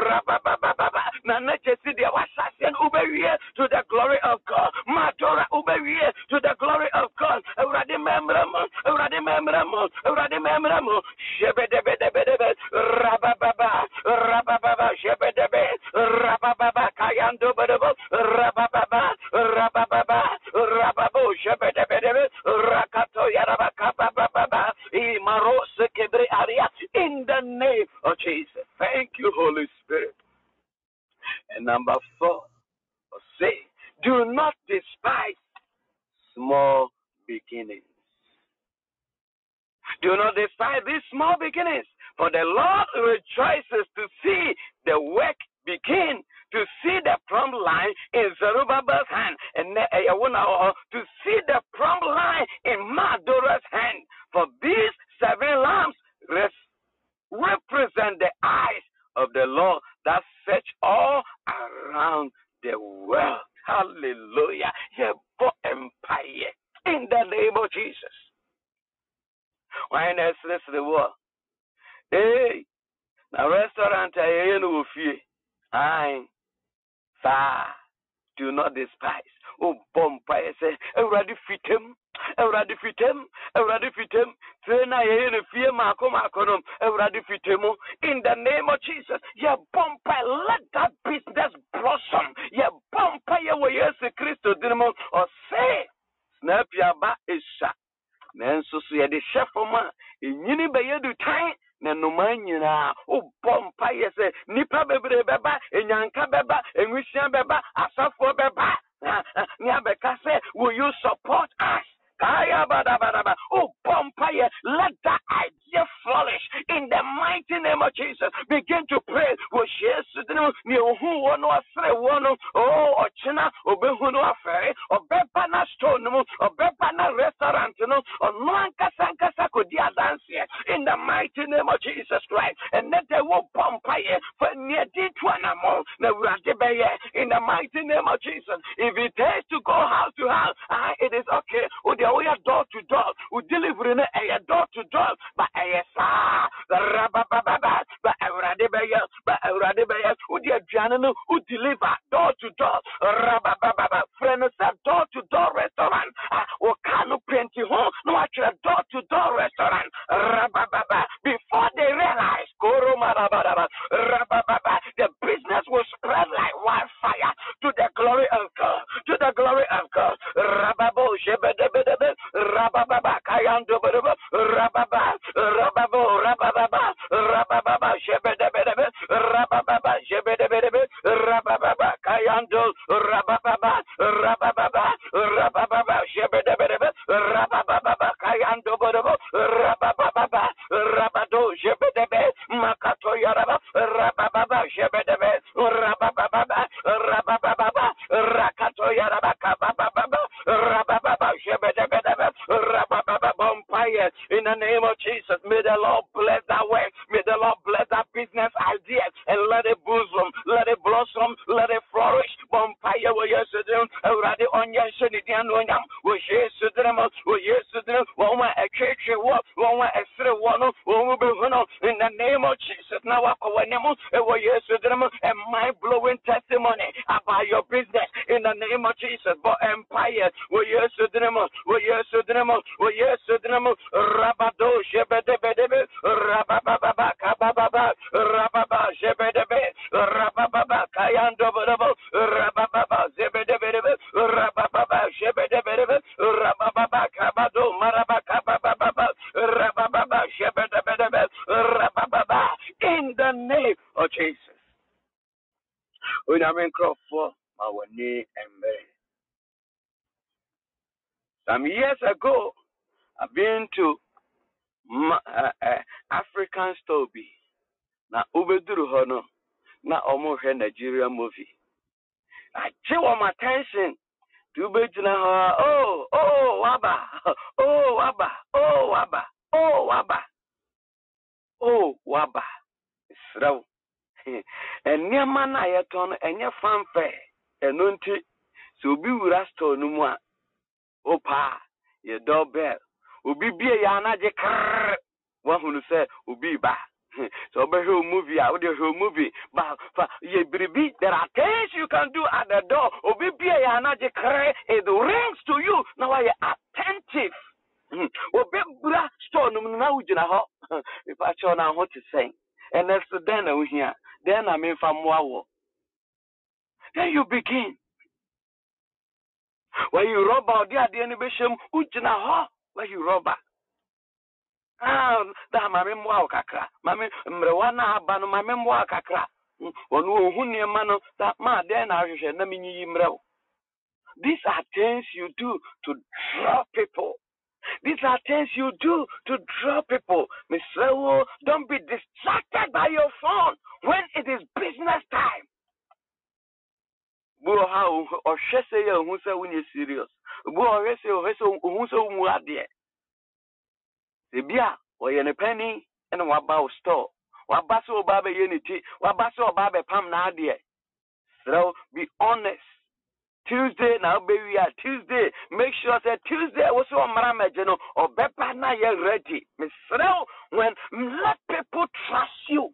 To the glory of God. Madora ubewie to the glory of God. Already memorable, already memorable, already memorable. Shebedebedebedebe, rabababa, rabababa, shebedebe, rabababa, kayando bedebo, rabababa, rabababa, rababo, shebedebedebe, rakato yarabakabababa, imaro sekebre aria. In the name of Jesus. Thank you, Holy Spirit. And number four, say, do not despise small beginnings. Do not despise these small beginnings, for the Lord rejoices to see the work begin, to see the plumb line in Zerubbabel's hand, and to see the plumb line in Madora's hand. For these seven lamps represent the eyes of the Lord that search all around the world. Hallelujah. Yebo empire. In the name of Jesus. Why not stress the war? Hey, na restaurant I no fie. Aye, sir, do not despise. Oh, bompa say, everybody fit him, everybody fit him, everybody fit him. Say na ye no fie mako mako no, everybody fit him. In the name of Jesus, yeah, bompa, let that business blossom. Yeah, bompa, yeah, we yes Christo dinamo or say, snap your back is shut. Nanso so ye de shefoma, enyini be ye do time. Na noma nyina o bompa yese nipa bebre beba enyanka beba enwusia beba asafo beba ni abeka say will you support us kaya bada bada o bompa ye let that idea flourish in the mighty name of Jesus. Begin to pray wo Jesus ni ohu wono afre wono o ochina obehu no afre obeba na store no obeba na restaurant no ono ankasa ankasa kodi adanse in the mighty name of Jesus Christ. And let the word pump for near to an amount in the mighty name of Jesus. If it takes to go house to house, ah, it is okay. With the way door to door, we deliver in a door to door, but a sa the rabababa, but a radibaya, but a radibaya, with the janano who deliver door to door, rabababa, friends at door to door restaurant, or cano plenty home, no actual door to door restaurant, rabababa. Before they realize, the business will spread like wildfire to the glory of God. To the glory of God. Rababo, Shebedebedebe, Rabababa, Kayandobedebe, Rababa, Rababo, Rabababa, Rabababa, Shebedebedebe, Rabababa, Shebedebedebe, Rabababa, Kayando, Rabababa, Rabababa, Rabababa, Shebedebedebe, Rabababa, Kayandobedebe, Rabababa, Rabado, Shebedebe, Makato Yaraba, Rabababa, Shebedebe, Rabababa, Rabababa, Rakato Yaraba, Kabababa, Rabababa, Shebedebe, Rabababa, Bompire. In the name of Jesus, may the Lord bless that work, may the Lord bless that business idea, and let it blossom, let it blossom, let it flourish. Bompire, we yes to them, already on your shinidian, we yes to them, we yes to them, one a church, one a three one, in the name of Jesus. Now, we yes to them, a mind blowing testimony about your business in the name of Jesus. But empire, we yes to them, we yes to them, we yes to them, Rabado, Shebedebe, Rabababa, Kabababa, Rababa, Shebedebe, Rabababa, Kayando, Rabababa, Zebedebe, Rabababa, Shebedebe, Rabababa, Kabado, Maraba, Kabababa, Rabababa, Shebedebe, Rabababa, in the name of Jesus. When I'm in crop for our knee and me. Some years ago, I've been to uh, uh, African store. Na ubeduru hono na omo hwe Nigeria movie. I chew my attention to ubejina ho. Oh, oh, waba. Oh, waba. Oh, waba. Oh, waba. Oh, waba. Sraw. Enya mana yeton enye fanfare. Eno nti so obi wura store no mu a opa ye doorbell. Obi bie ya na je krr. Wa hunu se obi ba. So a movie, I would a movie, but there are things you can do at the door. It rings to you. Now I am attentive. Obebra stone now if I show now what to say. And that's the then we here. Then I mean from wow. Then you begin. When you rob out there, the animation, ujina where you rob. Ah, da mame mwa kakra. Mame mrewana abano mame mwa kakra. Onu ohuni emano that ma den na hwehwe na minyi mrew. These are things you do to draw people. These are things you do to draw people. Mister Don't be distracted by your phone when it is business time. Bo ha o hwese ya hu se wunye serious. Bo hwese o hwese o hu se mu ade. Ebia oye ne penny and waba store. Wabasa obabe unity, wabasa obabe pam na ade. So be honest. Tuesday now baby are Tuesday. Make sure that Tuesday also maramejeno or bepa na you ready. Miss when let people trust you.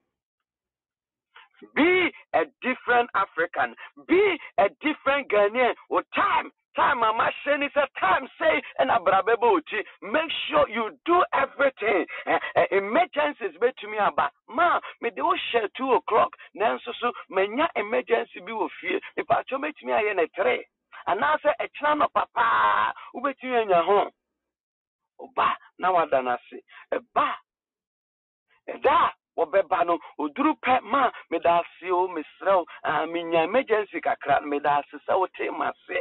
Be a different African. Be a different Ghanaian. Or time. Time, Mama Shen is a time, say, and Abrabebuchi. Make sure you do everything. Uh, uh, emergencies be to me about, ma, me do share two o'clock. Nanso, so, menya emergency be with fear. If I told me to me, I am a tray. And now say, a chan of papa, who bet you in your home. Oba, now I done say, a ba, a da. Obebano uduru pe ma me da si o misrel a minya emergency kakra me da se se o te ma se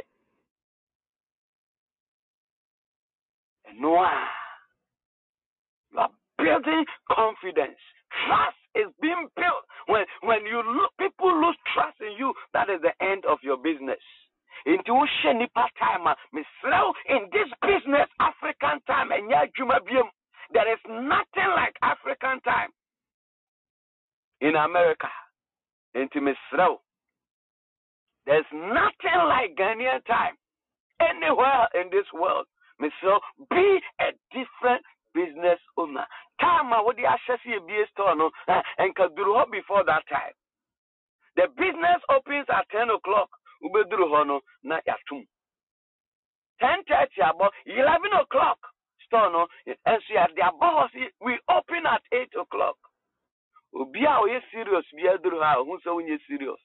no you are building confidence. Trust is being built. When when you look, people lose trust in you, that is the end of your business. Into nipa time misrel in this business African time and ya juma biem, there is nothing like African time. In America, into Misrao, there's nothing like Ghanaian time anywhere in this world. Misrao, be a different business owner. Time I would actually be a store no and Kaduro before that time. The business opens at ten o'clock. Ubeduru hono na yatum. Ten thirty about eleven o'clock. Store no and see at the boss we open at eight o'clock. Ubia we serious, bia duru ha who so when you serious.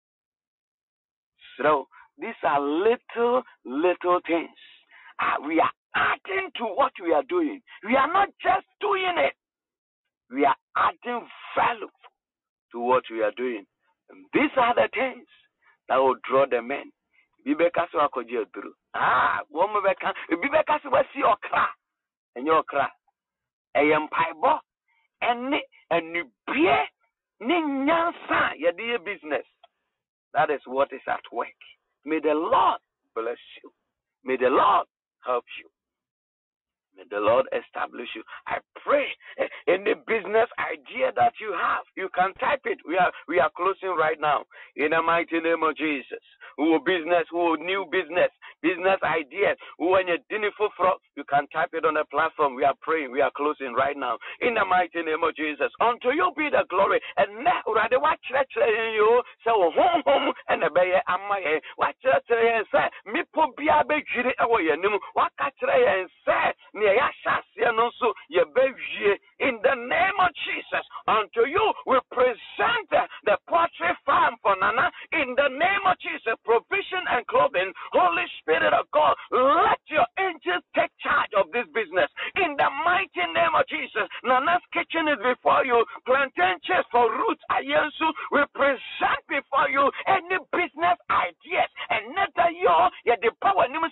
So these are little, little things. Uh, we are adding to what we are doing. We are not just doing it. We are adding value to what we are doing. And these are the things that will draw the men. Bibeka so akoje duru. Ah, woman beka. Bibeka so we see okra. And your okra. Eyem paibo. And and you be ni nyansa your business. That is what is at work. May the Lord bless you. May the Lord help you. May the Lord establish you. I pray any business idea that you have, you can type it. We are we are closing right now. In the mighty name of Jesus. Who business, who new business, business ideas, who any diniful fraud, you can type it on the platform. We are praying. We are closing right now. In the mighty name of Jesus. Unto you be the glory. And now rather watch you so home home and a bay am my watch and say me put be a big away and what catch and say in the name of Jesus. Unto you we present the poultry farm for Nana in the name of Jesus. Provision and clothing. Holy Spirit of God, let your angels take charge of this business in the mighty name of Jesus. Nana's kitchen is before you. Plantain chairs for roots ayensu. We present before you any business ideas and not you the power and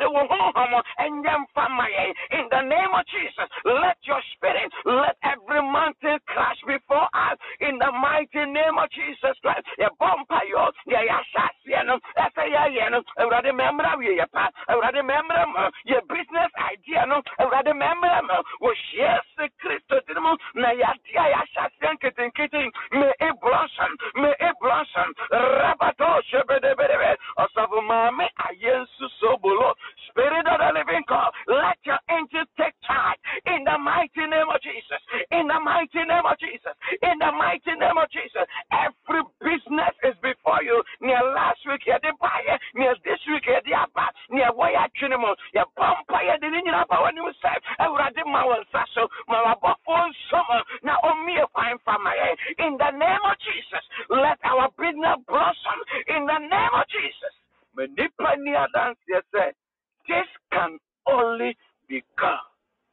in the name of Jesus. Let your spirit, let every mountain crash before us in the mighty name of Jesus Christ. The bompayo, the yashasiano, I remember your path, I remember your business idea, no, I remember was yes, the Christo, Nayatia Yashasian kitten kitten, may it blossom, may it blossom, Rabato, Shebedebede, or Savumame, Ayensu Sobolo, Spirit of the living God, let your angels take charge in the mighty name of Jesus, in the mighty name of Jesus, in the mighty name of Jesus. Every business is before you. Near last week, you did buy it, near this week, you did buy it, near why I trinimo, you bump by it, didn't you know when you said, I would have my one sasso, my phone summer, now on me a fine family. In the name of Jesus, let our business blossom in the name of Jesus. But Nipania dance, you said, this can only be God.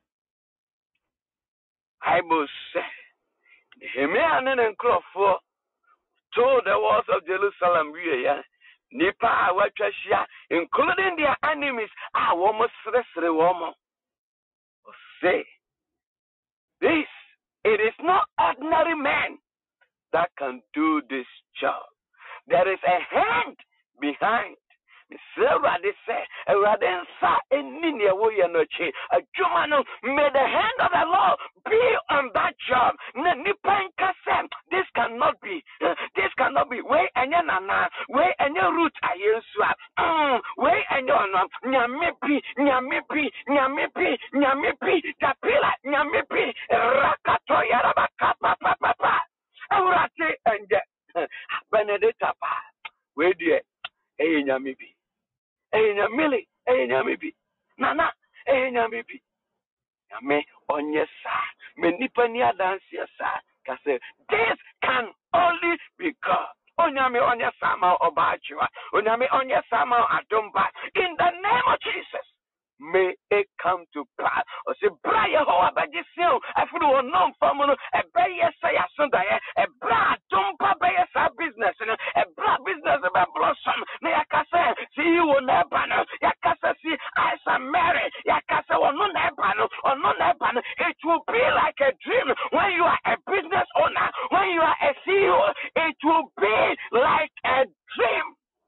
I must say, Hemean and Crawford told the walls of Jerusalem, Nipa, Wachashia, including their enemies, are almost three woman. Say, this, it is not ordinary man that can do this job. There is a hand behind. Sarah they say, Radensa and Ninia Woyanochi, a Jumano, may the hand of the Lord be on that job. Nipan Kasem, this cannot be, this cannot be. Way and yana, way and enye root ayensu a mm we enye ono nyame pi nyame pi nyame pi nyame pi tapila nyame pi rakato yarabakapa papa papa awurate enje benedicta pa we die eye nyame pi eye nyame eye nyame pi nana eye nyame pi nyame onye sa me nipa ni adanse sa ka say this can only be God. Onyame onye sama obachiwa. Onyame onye sama adomba. In the name of Jesus, may it come to pass. O se braye ho abagisiu. Afuru onom famuno e beye say asunda ye e bra adomba beye sa business no e bra business be blossom. Na yakase see you na bano. Yakase see I am Mary. Yakase ono na bano. Ono na bano. It will be like a dream when you are a business owner. When you are a C E O, it will be like a dream.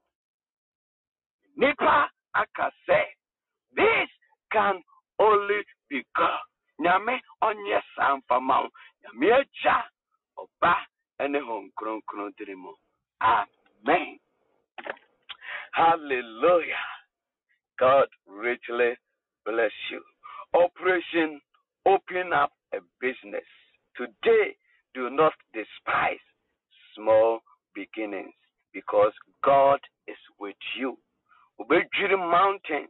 Nipa akase. This can only be God. Nyame onye samfama. Nyame eja oba ene hon kron kron dirimo. Amen. Hallelujah. God richly bless you. Operation Open Up a Business. Today, do not despise small beginnings because God is with you. Ubejiri mountains.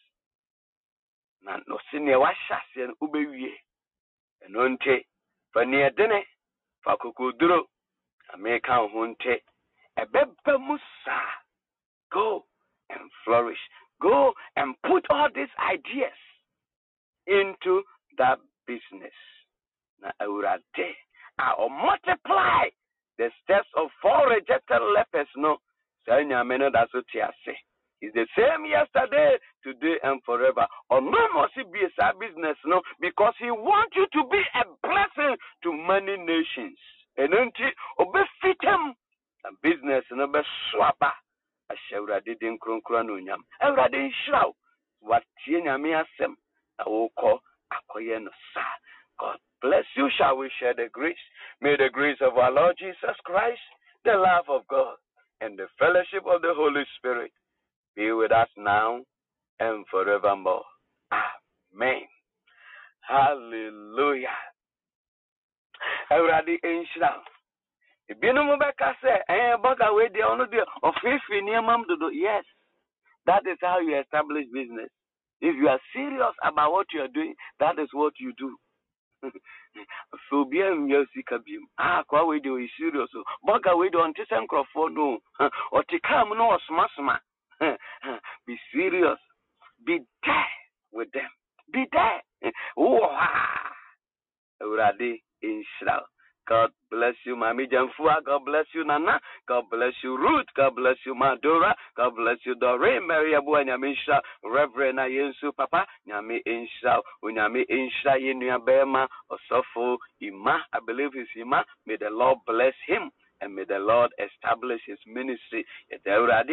Na no sine wa hyase ubewie. Enonte fa ne edene fa kokoduro America honte ebeba musa. Go and flourish. Go and put all these ideas into that business. Na awurade I will multiply the steps of four rejected lepers. No, that's what you say. It's the same yesterday, today, and forever. Or no must it be a business, no, because he wants you to be a blessing to many nations. And until obey fit him a business and obey swaba. I shall didn't cronkranoyam. I rather shroud what Tienami asem. I will call Akoyen Sa. God bless you. Shall we share the grace? May the grace of our Lord Jesus Christ, the love of God, and the fellowship of the Holy Spirit be with us now and forevermore. Amen. Hallelujah. Everybody in Shroud. If you know about say, eh, boga we dey ono dey of fifi near mam do. Yes, that is how you establish business. If you are serious about what you are doing, that is what you do. So be a music abim. Ah, kwa we do is serious. Boga we do until some crofo no. Or to come no smasma. Be serious. Be there with them. Be there. Wow. Already in Shroud. God bless you, Mami Jamfua. God bless you, Nana. God bless you, Ruth. God bless you, Madura. God bless you, Doreen, Mary Abu, Nyamisha, Reverend Ayensu, Papa, Nyami Insha, Unyami Insha, Yenuya Bema, Osofo, Ima, I believe it's Ima. May the Lord bless him and may the Lord establish his ministry. It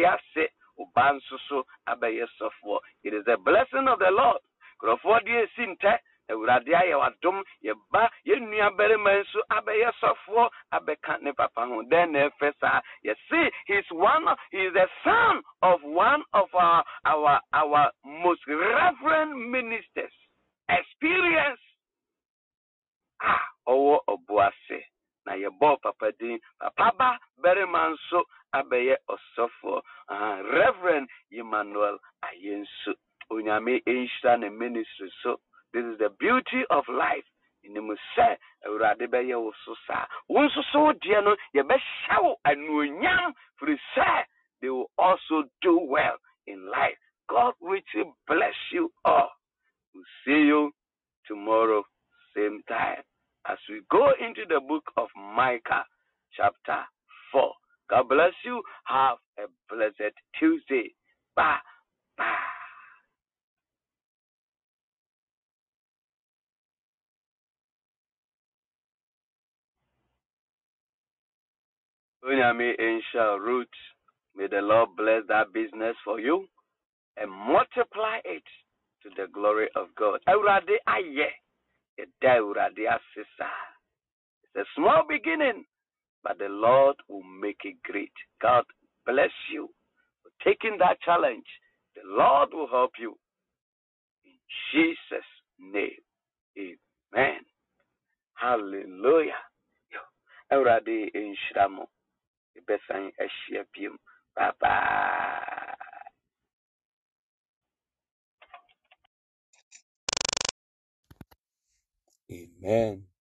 is a blessing of the Lord. Ewurade aye wadom ye ba ye nua berema nso abeye sofo abeka ne papa ho den na efesa ye see he's one he is the son of one of our our our most reverend ministers. Experience ah owo obuase na ye bo papa din papa ba berema nso abeye osofo ah Reverend Emmanuel Ayensu onyame enhira ne ministry. So this is the beauty of life. In the Musa, Radebeye Sosa. Once so dear no, you best shout and yam for the say they will also do well in life. God richly bless you all. We'll see you tomorrow, same time, as we go into the book of Micah, chapter four. God bless you. Have a blessed Tuesday. Bye. Bye. Unyami Insha Root, may the Lord bless that business for you and multiply it to the glory of God. It's a small beginning, but the Lord will make it great. God bless you. taking that challenge, the Lord will help you. In Jesus' name, amen. Hallelujah. Everybody in Shiramo, the best thing I share. Bye bye. Amen.